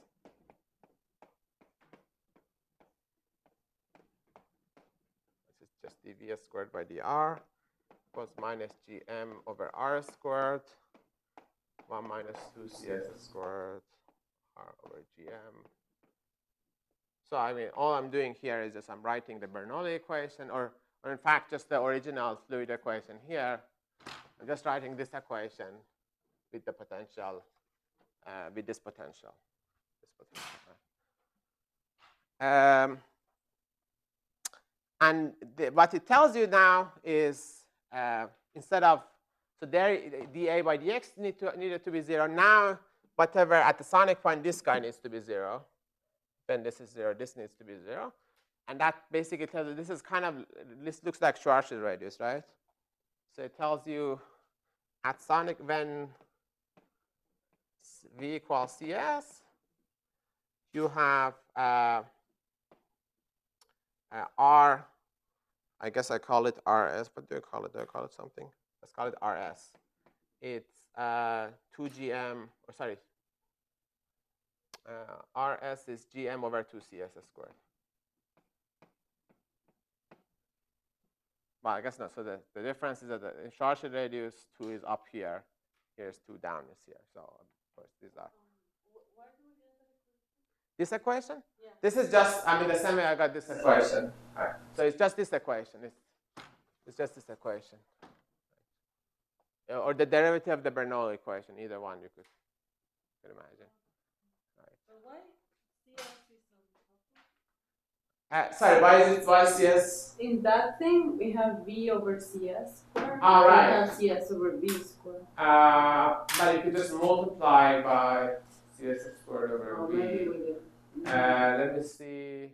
This is just dv squared by dr equals minus gm over r squared, 1 minus 2 cs squared r over gm. So I mean, all I'm doing here is just I'm writing the Bernoulli equation, or in fact, just the original fluid equation here. I'm just writing this equation with the potential, with this potential. And what it tells you now is instead of, so there dA by dx needed to be 0. Now, whatever at the sonic point, this guy needs to be 0. Then this is 0, this needs to be 0. And that basically tells you this is kind of, this looks like Schwarzschild radius, right? So it tells you at sonic when V equals CS, you have R, I guess I call it RS. What do I call it? Do I call it something? Let's call it RS. It's 2GM, or sorry, RS is GM over 2 CS squared. Well, I guess not. So the difference is that in Schwarzschild radius, 2 is up here. Here's 2 down is here. So of course these are. Where do we get that? This equation? Yeah. This is just, I mean, the same way I got this equation. All right. So it's just this equation. It's just this equation. Or the derivative of the Bernoulli equation, either one you could imagine. Right. So why CS is Sorry, why CS? in that thing we have V over CS squared. Oh, right. We have CS over V squared. But you could just multiply by CS squared over Oh, V. maybe we do. Let me see.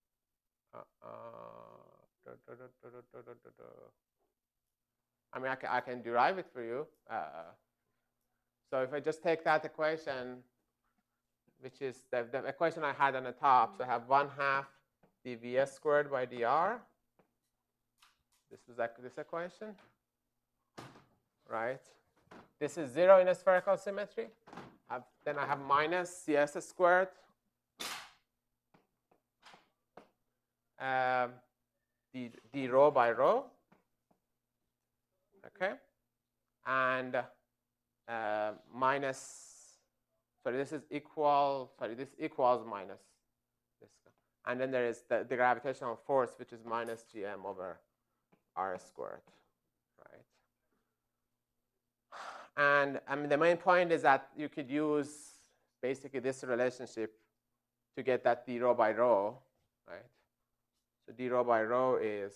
I mean, I can derive it for you. So if I just take that equation, which is the equation I had on the top, so I have 1/2 dvs squared by dr. This is like this equation, right? This is 0 in a spherical symmetry. Then I have minus cs squared d rho by rho, okay, and minus, sorry, this is equal, sorry, this equals minus this. And then there is the gravitational force, which is minus gm over r squared, right? And I mean, the main point is that you could use basically this relationship to get that d rho by rho, right? So d rho by rho is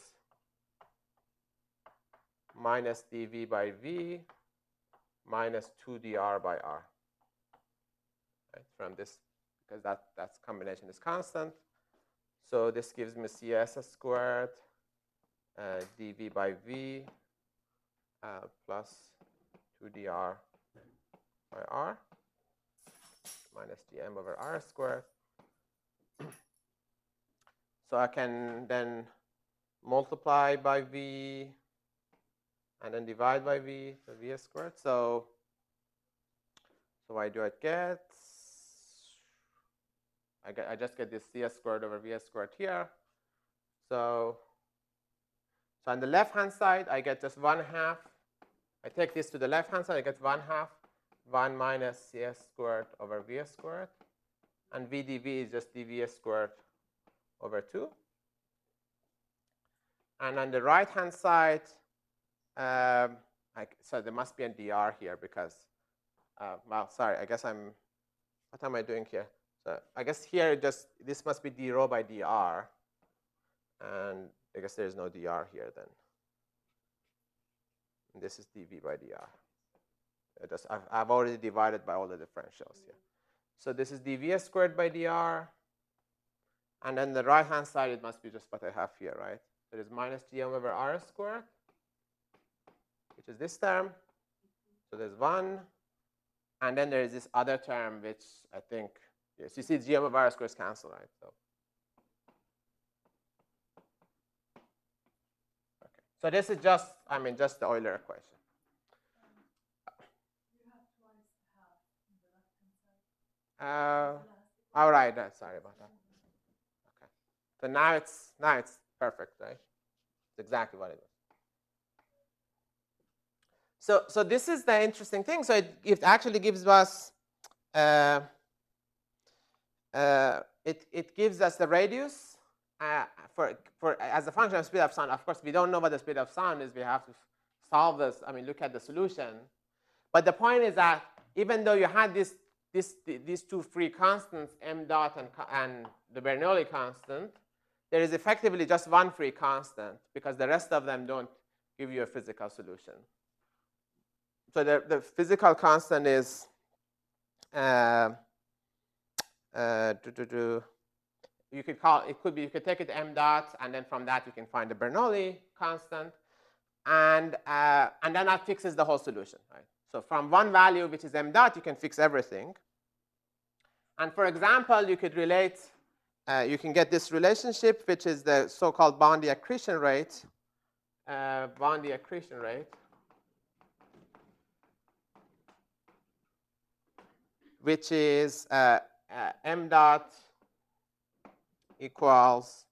minus dv by v minus 2 dr by r, right? From this, because that combination is constant. So this gives me cs squared dv by v plus 2 dr by r minus gm over r squared. So I can then multiply by v and then divide by v, so v squared. So why do I get? I just get this cs squared over v squared here. So on the left-hand side, I get just 1/2. I take this to the left-hand side, I get 1/2, 1 minus cs squared over v squared. And v dv is just dv squared over 2. And on the right-hand side, so there must be a dr here because, well, sorry, I guess what am I doing here? So I guess here this must be d rho by dr. And I guess there's no dr here then. And this is dv by dr. I've already divided by all the differentials here. So this is dv squared by dr. And then the right-hand side, it must be just what I have here, right? So it is minus gm over r squared, which is this term. So there's 1. And then there is this other term, which I think, yes, you see gm over r squared is cancelled, right? So So this is just, I mean, just the Euler equation. All right, sorry about that. Okay. So now it's perfect, right? It's exactly what it is. So this is the interesting thing. So it actually gives us it gives us the radius for as a function of speed of sound. Of course, we don't know what the speed of sound is. We have to solve this. I mean, look at the solution. But the point is that even though you had these two free constants, m dot and the Bernoulli constant, there is effectively just one free constant because the rest of them don't give you a physical solution. So the physical constant is you could call it, could be, you could take it m dot, and then from that you can find the Bernoulli constant, and then that fixes the whole solution, right? So from one value, which is m dot, you can fix everything. And for example, you could relate, you can get this relationship, which is the so-called Bondi accretion rate. Bondi accretion rate, which is m dot equals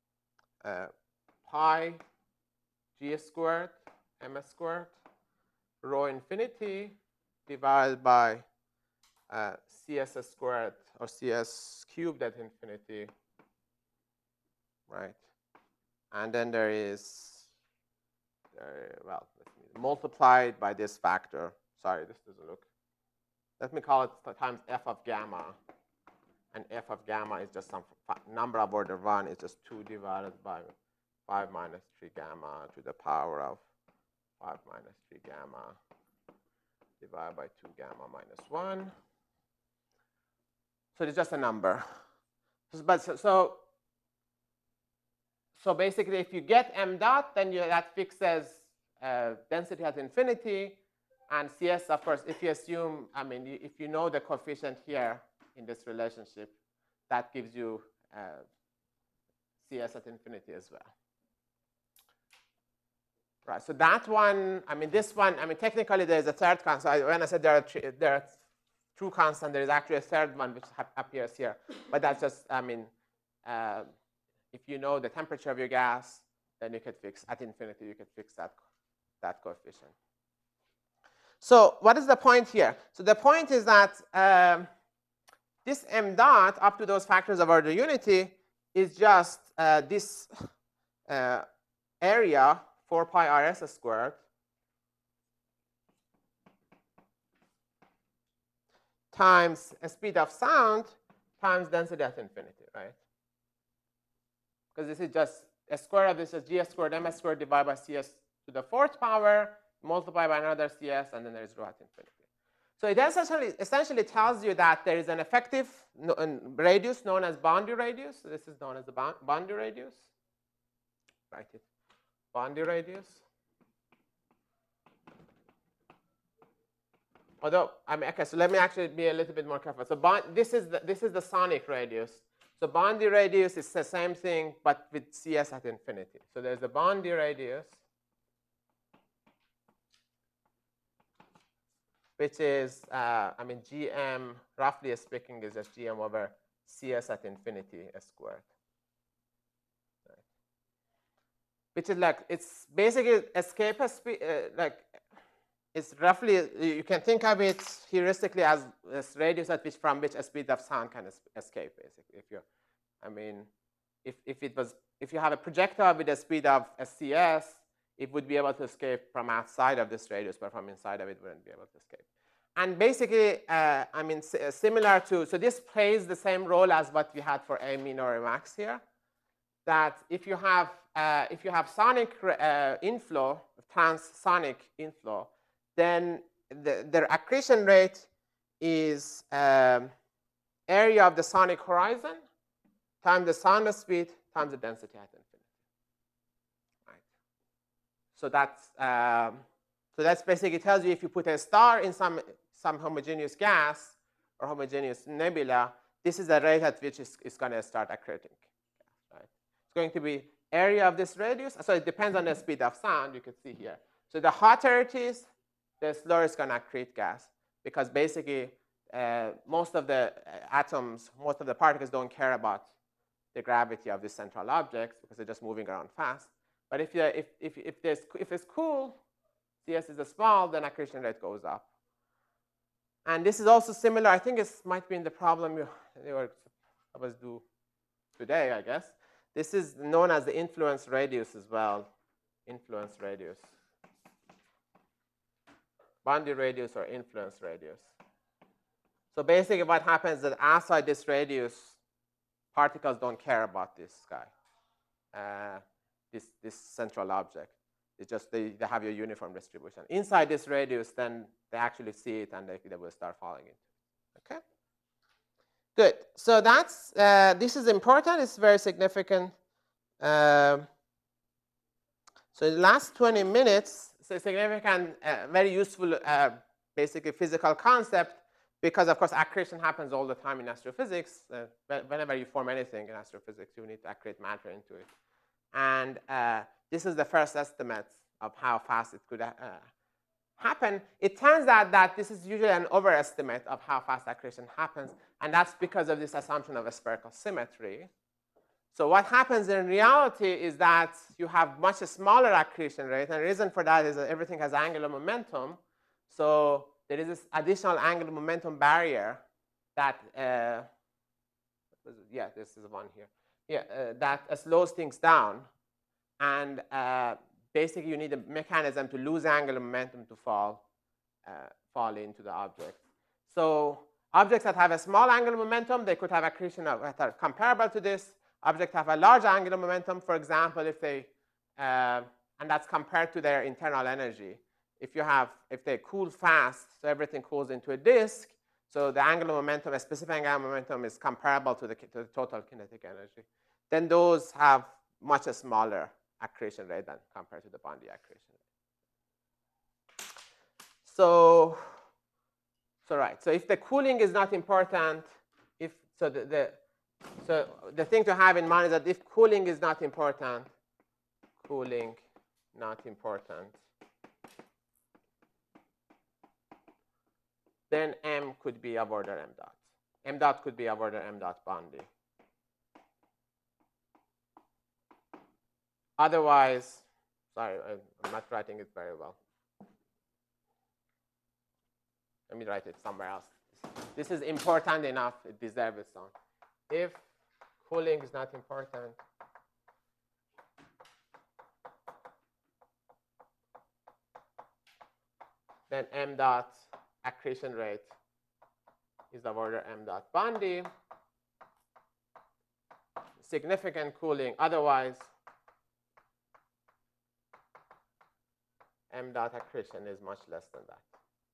pi g squared ms squared rho infinity divided by cs squared or cs cubed at infinity, right? And then there is well, multiplied by this factor. Sorry, this doesn't look. Let me call it times f of gamma. And f of gamma is just some number of order 1. It's just 2 divided by 5 minus 3 gamma to the power of 5 minus 3 gamma divided by 2 gamma minus 1. So it's just a number. But so basically, if you get m dot, then that fixes density at infinity. And CS, of course, if you assume, I mean, if you know the coefficient here in this relationship, that gives you CS at infinity as well. Right, so that one, I mean, this one, I mean, technically there's a third constant. When I said there are two constants, there is actually a third one which appears here. But that's just, I mean, if you know the temperature of your gas, then you could fix, at infinity, you could fix that coefficient. So what is the point here? So the point is that this m dot up to those factors of order unity is just this area 4 pi rs squared times a speed of sound times density at infinity, right? Because this is just a square of this is gs squared ms squared divided by cs to the 4th power, multiplied by another cs, and then there is rho at infinity. So it essentially tells you that there is an effective radius known as Bondi radius. So this is known as the Bondi radius. Write it. Bondi radius. Although, I mean, okay, so let me actually be a little bit more careful. So this is the sonic radius. So Bondi radius is the same thing, but with cs at infinity. So there's the Bondi radius, which is, I mean, gm, roughly speaking, is just gm over cs at infinity squared. Right. Which is like, it's basically escape speed, like, it's roughly, you can think of it heuristically as radius at which from which a speed of sound can escape, basically. If you're, I mean, if you have a projectile with a speed of a cs, it would be able to escape from outside of this radius, but from inside of it wouldn't be able to escape. And basically, I mean, similar to, so this plays the same role as what we had for A min or A max here. That if you have sonic inflow, transsonic inflow, then the accretion rate is area of the sonic horizon times the sound speed times the density at infinity. Right. So that's basically tells you if you put a star in some homogeneous gas or homogeneous nebula, this is the rate at which it's going to start accreting. Right. It's going to be area of this radius. So it depends on the speed of sound, you can see here. So the hotter it is, the slower it's going to accrete gas, because basically most of the atoms, most of the particles don't care about the gravity of this central object because they're just moving around fast. But if it's cool, CS is small, then accretion rate goes up. And this is also similar. I think it might be in the problem they were supposed to do today, I guess. This is known as the influence radius as well. Influence radius. Boundary radius or influence radius. So basically what happens is that outside this radius, particles don't care about this guy, this central object. It's just they have your uniform distribution. Inside this radius, then they actually see it and they will start falling into it. Okay? Good. So that's, this is important. It's very significant. So in the last 20 minutes, it's a significant, very useful, basically physical concept, because of course accretion happens all the time in astrophysics. Whenever you form anything in astrophysics, you need to accrete matter into it. And this is the first estimate of how fast it could happen. It turns out that this is usually an overestimate of how fast accretion happens, and that's because of this assumption of a spherical symmetry. So what happens in reality is that you have much smaller accretion rate, and the reason for that is that everything has angular momentum. So there is this additional angular momentum barrier that, this is one here. That slows things down, and basically you need a mechanism to lose angular momentum to fall into the object. So objects that have a small angular momentum, they could have accretion that are comparable to this. Objects have a large angular momentum, for example, if they, and that's compared to their internal energy. If they cool fast, so everything cools into a disk, so the angular momentum, a specific angular momentum is comparable to the total kinetic energy, then those have much smaller accretion rate than compared to the Bondi accretion rate. So if the cooling is not important, so the thing to have in mind is that if cooling is not important, then M could be of order M dot. M dot could be of order M dot Bondi. Otherwise, sorry, I'm not writing it very well. Let me write it somewhere else. This is important enough, it deserves its own. If cooling is not important, then M dot accretion rate is of order M dot Bondi. Significant cooling, otherwise, M dot accretion is much less than that.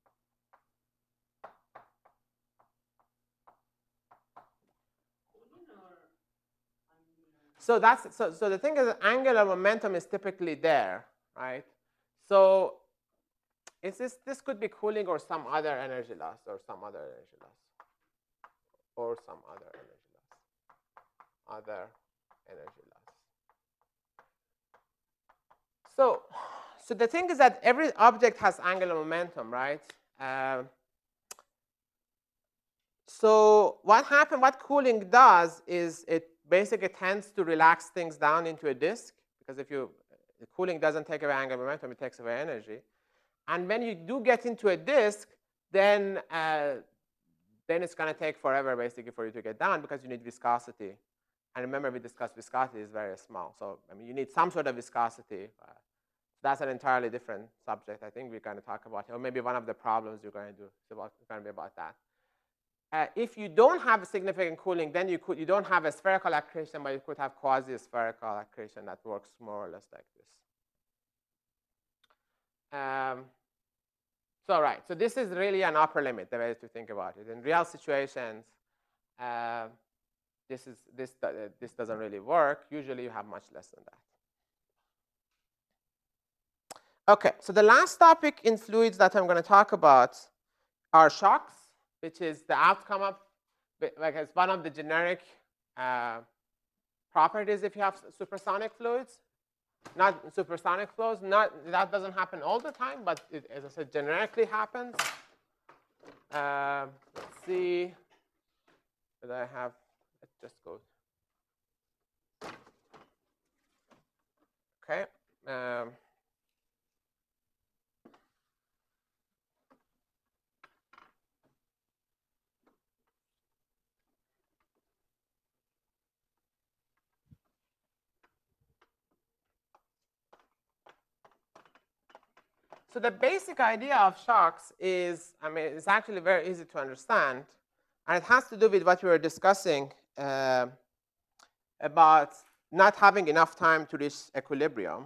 So so the thing is, angular momentum is typically there, right? So this could be cooling or some other energy loss or some other energy loss or some other energy loss, So the thing is that every object has angular momentum, right? So what cooling does is it basically tends to relax things down into a disk, because the cooling doesn't take away angular momentum, it takes away energy. And when you do get into a disk, then it's going to take forever basically for you to get down, because you need viscosity. And remember, we discussed viscosity is very small. So I mean, you need some sort of viscosity. That's an entirely different subject. I think we're going to talk about it, or maybe one of the problems you're going to do is going to be about that. If you don't have significant cooling, then you don't have a spherical accretion, but you could have quasi-spherical accretion that works more or less like this. So this is really an upper limit, the way to think about it. In real situations, this doesn't really work. Usually you have much less than that. Okay, so the last topic in fluids that I'm going to talk about are shocks, which is the outcome of, like, it's one of the generic properties if you have supersonic fluids. Not supersonic flows. That doesn't happen all the time, but it, as I said, generically happens. Let's see. Did I have? Let's just go. Okay. So the basic idea of shocks is, I mean, it's actually very easy to understand. And it has to do with what we were discussing about not having enough time to reach equilibrium.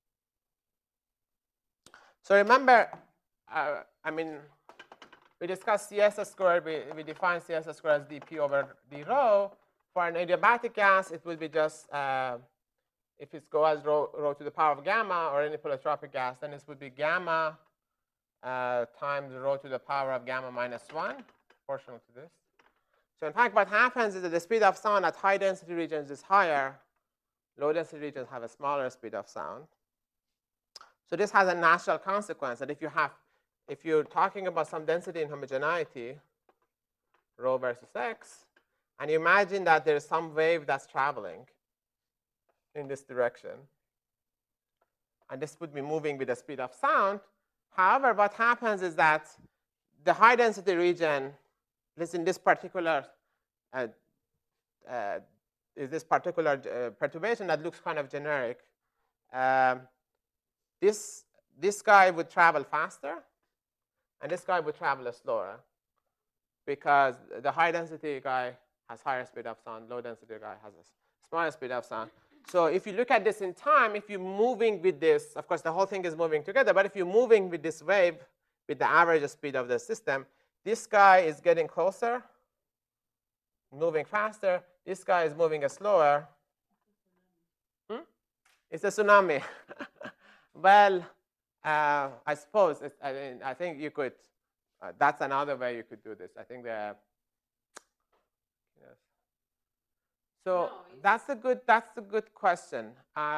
So remember, I mean, we discussed CS squared. We define CS squared as dP over d rho. For an adiabatic gas, it would be just, if it goes as rho to the power of gamma, or any polytropic gas, then this would be gamma times rho to the power of gamma minus 1, proportional to this. So in fact, what happens is that the speed of sound at high density regions is higher. Low density regions have a smaller speed of sound. So this has a natural consequence that if you're talking about some density in homogeneity, rho versus x, and you imagine that there's some wave that's traveling in this direction, and this would be moving with the speed of sound. However, what happens is that the high density region is in this particular perturbation that looks kind of generic. This guy would travel faster, and this guy would travel slower, because the high density guy has higher speed of sound, low density guy has a smaller speed of sound. So if you look at this in time, if you're moving with this, of course the whole thing is moving together, but if you're moving with this wave with the average speed of the system, this guy is getting closer, moving faster. This guy is moving slower. It's a tsunami. Well, I suppose, I think you could, that's another way you could do this. I think yes. So that's a good question.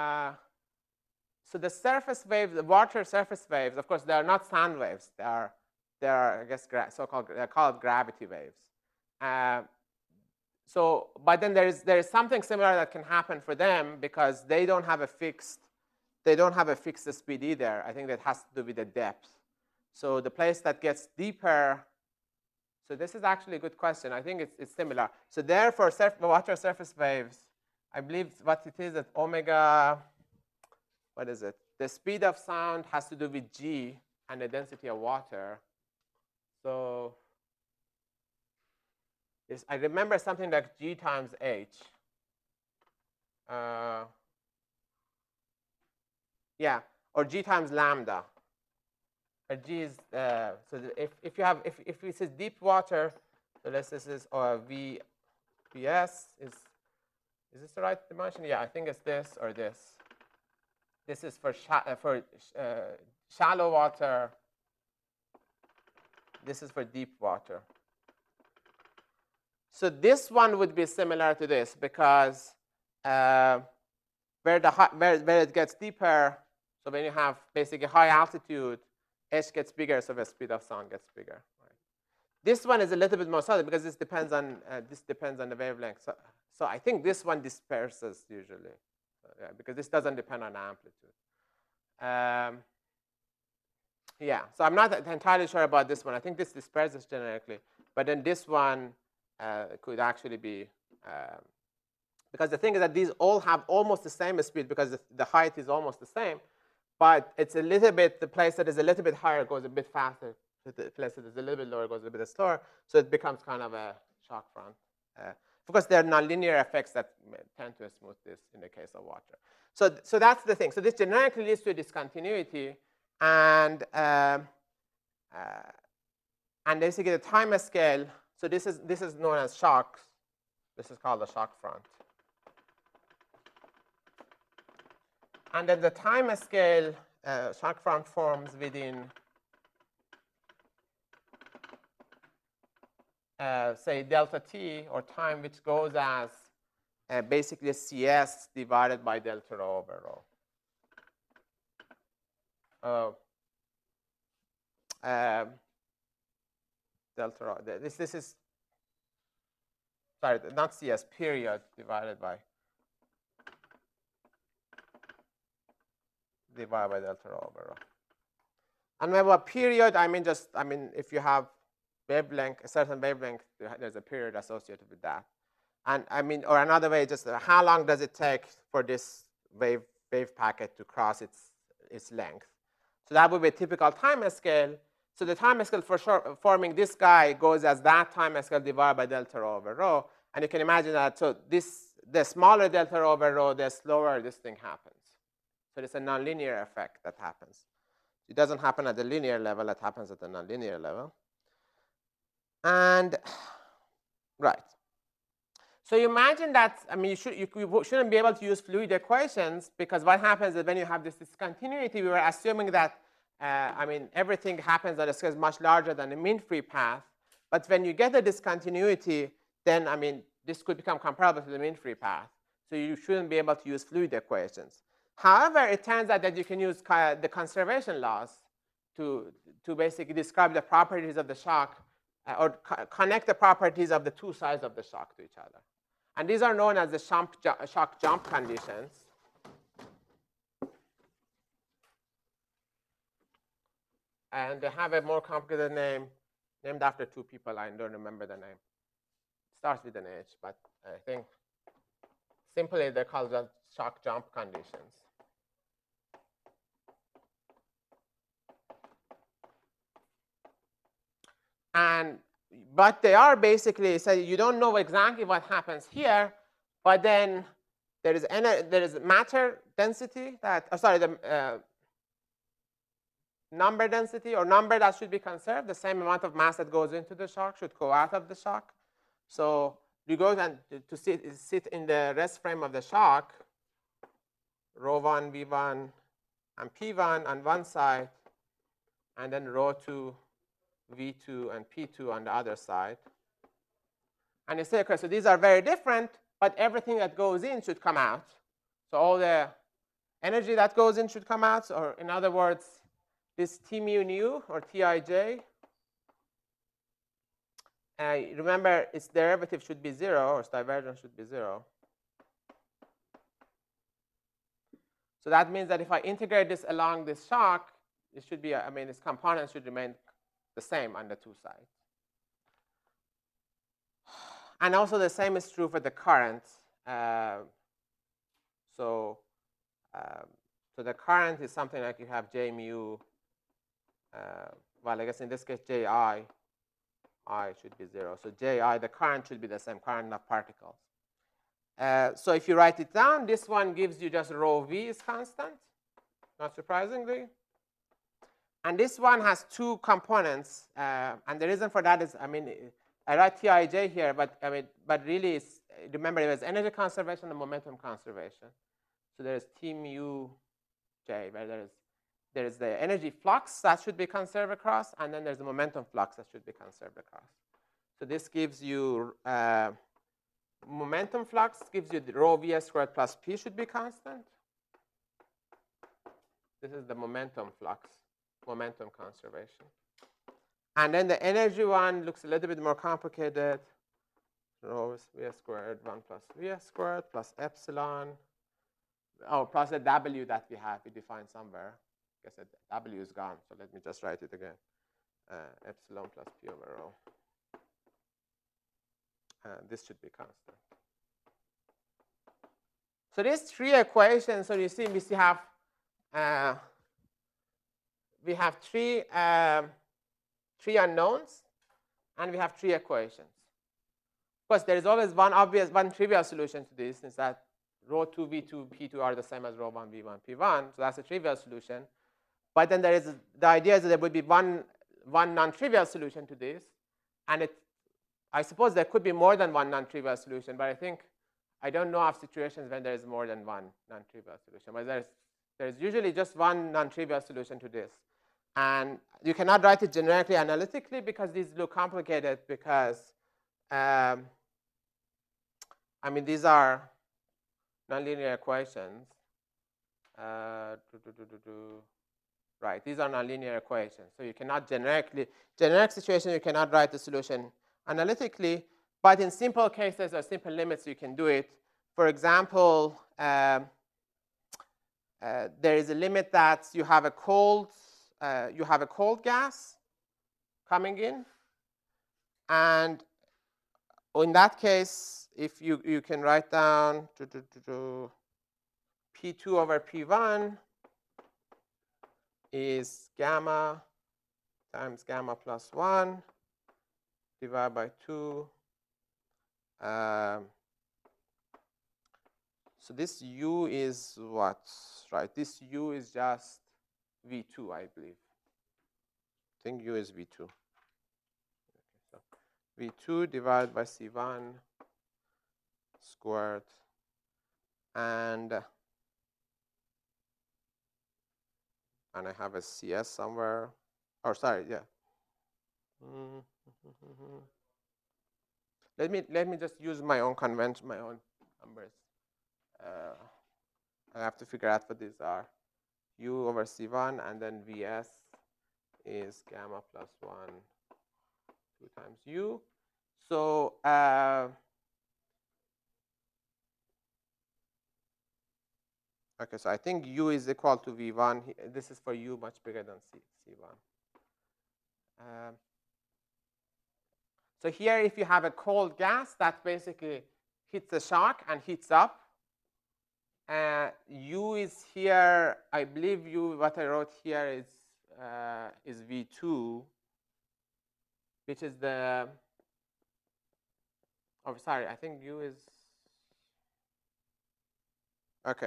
So the surface waves, the water surface waves, of course, they are not sound waves. They are I guess, so-called, they're called gravity waves. But then there is something similar that can happen for them, because they don't have a fixed speed either. I think that has to do with the depth. So the place that gets deeper. So this is actually a good question. I think it's similar. So therefore, water surface waves, I believe what it is at omega, what is it? The speed of sound has to do with g and the density of water. So I remember something like g times h. Yeah, or g times lambda. Or g is so if this is deep water, so this is VS is this the right dimension? Yeah, I think it's this or this. This is for shallow water. This is for deep water. So this one would be similar to this, because where it gets deeper, so when you have basically high altitude, h gets bigger, so the speed of sound gets bigger. Right? This one is a little bit more subtle, because this depends on the wavelength. So I think this one disperses usually, because this doesn't depend on amplitude. Yeah, so I'm not entirely sure about this one. I think this disperses generically, but then this one could actually be, because the thing is that these all have almost the same speed, because the height is almost the same, but it's a little bit, the place that is a little bit higher goes a bit faster, the place that is a little bit lower goes a little bit slower, so it becomes kind of a shock front. Of course, there are nonlinear effects that tend to smooth this in the case of water. So that's the thing. So this generically leads to a discontinuity, and basically the time scale. So this is known as shocks. This is called the shock front. And then the time scale shock front forms within, say, delta t, or time which goes as basically CS divided by delta rho over rho. Delta rho. This is, sorry, not CS, period divided by delta rho over rho. And when a period, I mean if you have wavelength, a certain wavelength, there's a period associated with that. And I mean, or another way, just how long does it take for this wave packet to cross its length? So that would be a typical time scale. So the time scale for forming this guy goes as that time scale divided by delta rho over rho. And you can imagine that, so the smaller delta rho over rho, the slower this thing happens. So it's a nonlinear effect that happens. It doesn't happen at the linear level, it happens at the nonlinear level. And, right. So you imagine that, I mean, you shouldn't be able to use fluid equations, because what happens is when you have this discontinuity, we were assuming that, I mean, everything happens at a scale much larger than the mean free path. But when you get a discontinuity, then, I mean, this could become comparable to the mean free path. So you shouldn't be able to use fluid equations. However, it turns out that you can use the conservation laws to basically describe the properties of the shock, or connect the properties of the two sides of the shock to each other. And these are known as the shock jump conditions. And they have a more complicated name, named after two people. I don't remember the name. It starts with an H, but I think simply they're called the shock jump conditions. But they are basically, so you don't know exactly what happens here, but then there is matter density that, the number density or number that should be conserved. The same amount of mass that goes into the shock should go out of the shock. So you go to sit in the rest frame of the shock, ρ1, v1, and p1 on one side, and then ρ2, v2, and p2 on the other side. And you say, okay, so these are very different, but everything that goes in should come out. So all the energy that goes in should come out. Or in other words, this T mu nu, or Tij, remember, its derivative should be 0, or its divergence should be 0. So that means that if I integrate this along this shock, it should be, I mean, its components should remain the same on the two sides. And also the same is true for the current. So the current is something like you have J mu. Well, I guess in this case, Ji, I should be 0. So Ji, the current should be the same, current of particles. So if you write it down, this one gives you just rho v is constant, not surprisingly. And this one has two components. And the reason for that is, I mean, I write Tij here, but really, remember, there's energy conservation and momentum conservation. So there's T mu J, where there is the energy flux that should be conserved across, and then there's the momentum flux that should be conserved across. So this gives you momentum flux, gives you the rho vs squared plus p should be constant. This is the momentum flux, momentum conservation. And then the energy one looks a little bit more complicated. Rho vs squared 1 plus vs squared plus epsilon. Oh, plus the W that we define somewhere. I guess the W is gone, so let me just write it again. Epsilon plus p over rho. This should be constant. So these three equations, so you see we have three unknowns, and we have three equations. Of course, there is always one trivial solution to this, is that ρ2, v2, p2 are the same as ρ1, v1, p1. So that's a trivial solution. But then there is the idea is that there would be one non-trivial solution to this, and I suppose there could be more than one non-trivial solution, but I don't know of situations when there is more than one non-trivial solution. But there's usually just one non-trivial solution to this. And you cannot write it generically analytically because these look complicated because, I mean, these are nonlinear equations. Right, these are nonlinear equations. So you cannot generic situation, you cannot write the solution analytically. But in simple cases or simple limits, you can do it. For example, there is a limit that you have a cold gas coming in, and in that case, if you can write down P2 over P1 is gamma times gamma plus 1 divided by 2. So this U is what? Right, this U is just V2, I believe. I think U is V2. Okay, so V2 divided by C1 squared, and I have a CS somewhere. Oh, sorry, yeah. Let me just use my own convention, my own numbers. I have to figure out what these are. U over C1, and then Vs is gamma plus 1, 2 times U. So okay, so I think U is equal to V1. This is for U much bigger than C1. So here, if you have a cold gas that basically hits the shock and heats up, U is here. I believe U. What I wrote here is V2, which is the. Oh, sorry. I think U is. Okay.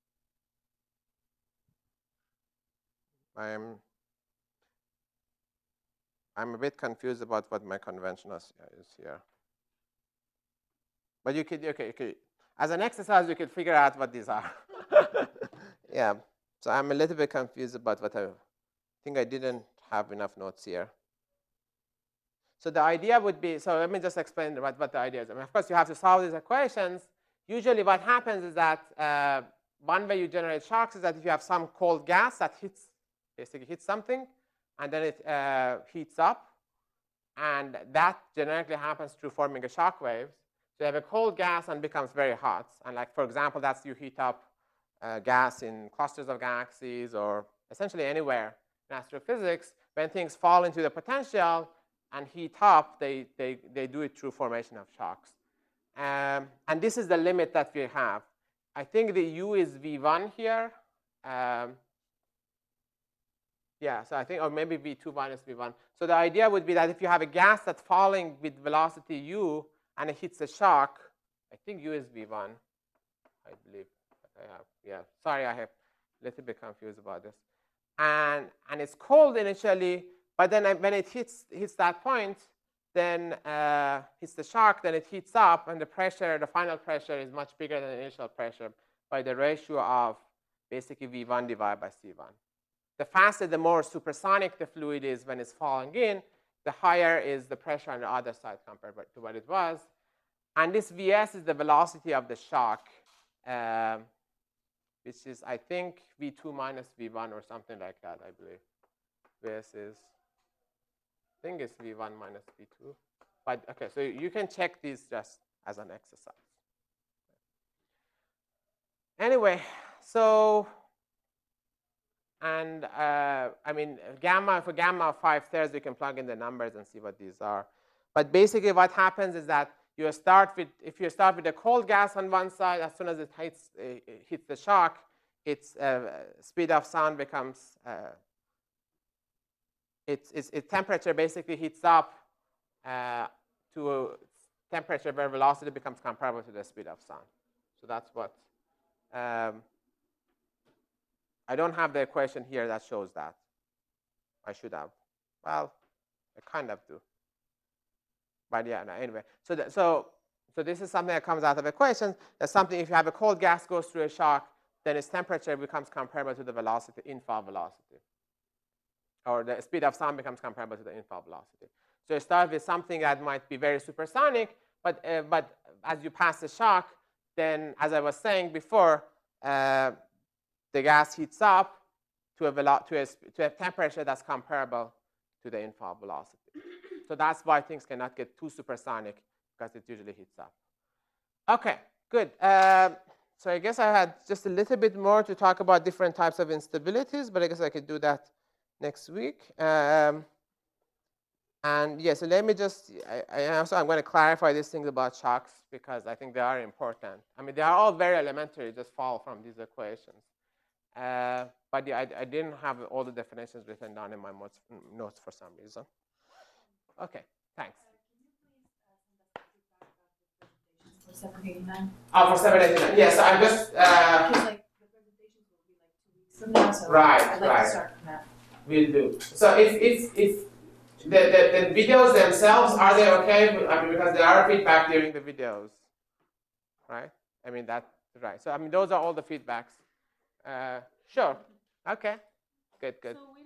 I'm a bit confused about what my convention is here. But you could, okay, as an exercise, you could figure out what these are. Yeah, so I'm a little bit confused about what I think I didn't have enough notes here. So the idea would be, so let me just explain what the idea is. I mean, of course, you have to solve these equations. Usually what happens is that one way you generate shocks is that if you have some cold gas that basically hits something, and then it heats up, and that generically happens through forming a shock wave. So you have a cold gas and becomes very hot. And like, for example, that's you heat up gas in clusters of galaxies or essentially anywhere in astrophysics. When things fall into the potential and heat up, they do it through formation of shocks. And this is the limit that we have. I think the U is V1 here. Yeah, so I think, or maybe V2 minus V1. So the idea would be that if you have a gas that's falling with velocity U and it hits a shock, I think U is V1, I believe. Yeah, sorry, I have a little bit confused about this. And it's cold initially, but then when it hits that point, then hits the shock, then it heats up, and the pressure, the final pressure is much bigger than the initial pressure by the ratio of basically V1 divided by C1. The faster, the more supersonic the fluid is when it's falling in, the higher is the pressure on the other side compared to what it was. And this Vs is the velocity of the shock, which is, I think, V2 minus V1 or something like that, I believe. This is, I think it's V1 minus V2. But okay, so you can check these just as an exercise. Anyway, so, and I mean, for gamma of 5 we can plug in the numbers and see what these are. But basically what happens is that if you start with a cold gas on one side, as soon as it hits the shock, its speed of sound becomes, its temperature basically heats up to a temperature where velocity becomes comparable to the speed of sound. So that's what. I don't have the equation here that shows that. I should have. Well, I kind of do. But yeah, no, anyway. So this is something that comes out of equations. That's something, if you have a cold gas goes through a shock, then its temperature becomes comparable to the velocity, infall velocity. Or the speed of sound becomes comparable to the infall velocity. So you start with something that might be very supersonic, but as you pass the shock, then as I was saying before, the gas heats up to a temperature that's comparable to the infall velocity. So that's why things cannot get too supersonic, because it usually heats up. Okay, good. So I guess I had just a little bit more to talk about different types of instabilities, but I guess I could do that next week. And yeah, so let me just, I'm going to clarify these things about shocks, because I think they are important. I mean, they are all very elementary, just follow from these equations. But yeah, I didn't have all the definitions written down in my notes for some reason. Okay, thanks. For 789. Oh, for 789. Yes, I'm just. Because like the presentations will be like 2 weeks from now, so Right, I'd like right. to start from that. We'll do. So if the videos themselves, are they okay? I mean, because there are feedback during the videos, right? I mean, that's right. So I mean, those are all the feedbacks. Sure. Okay. Good. So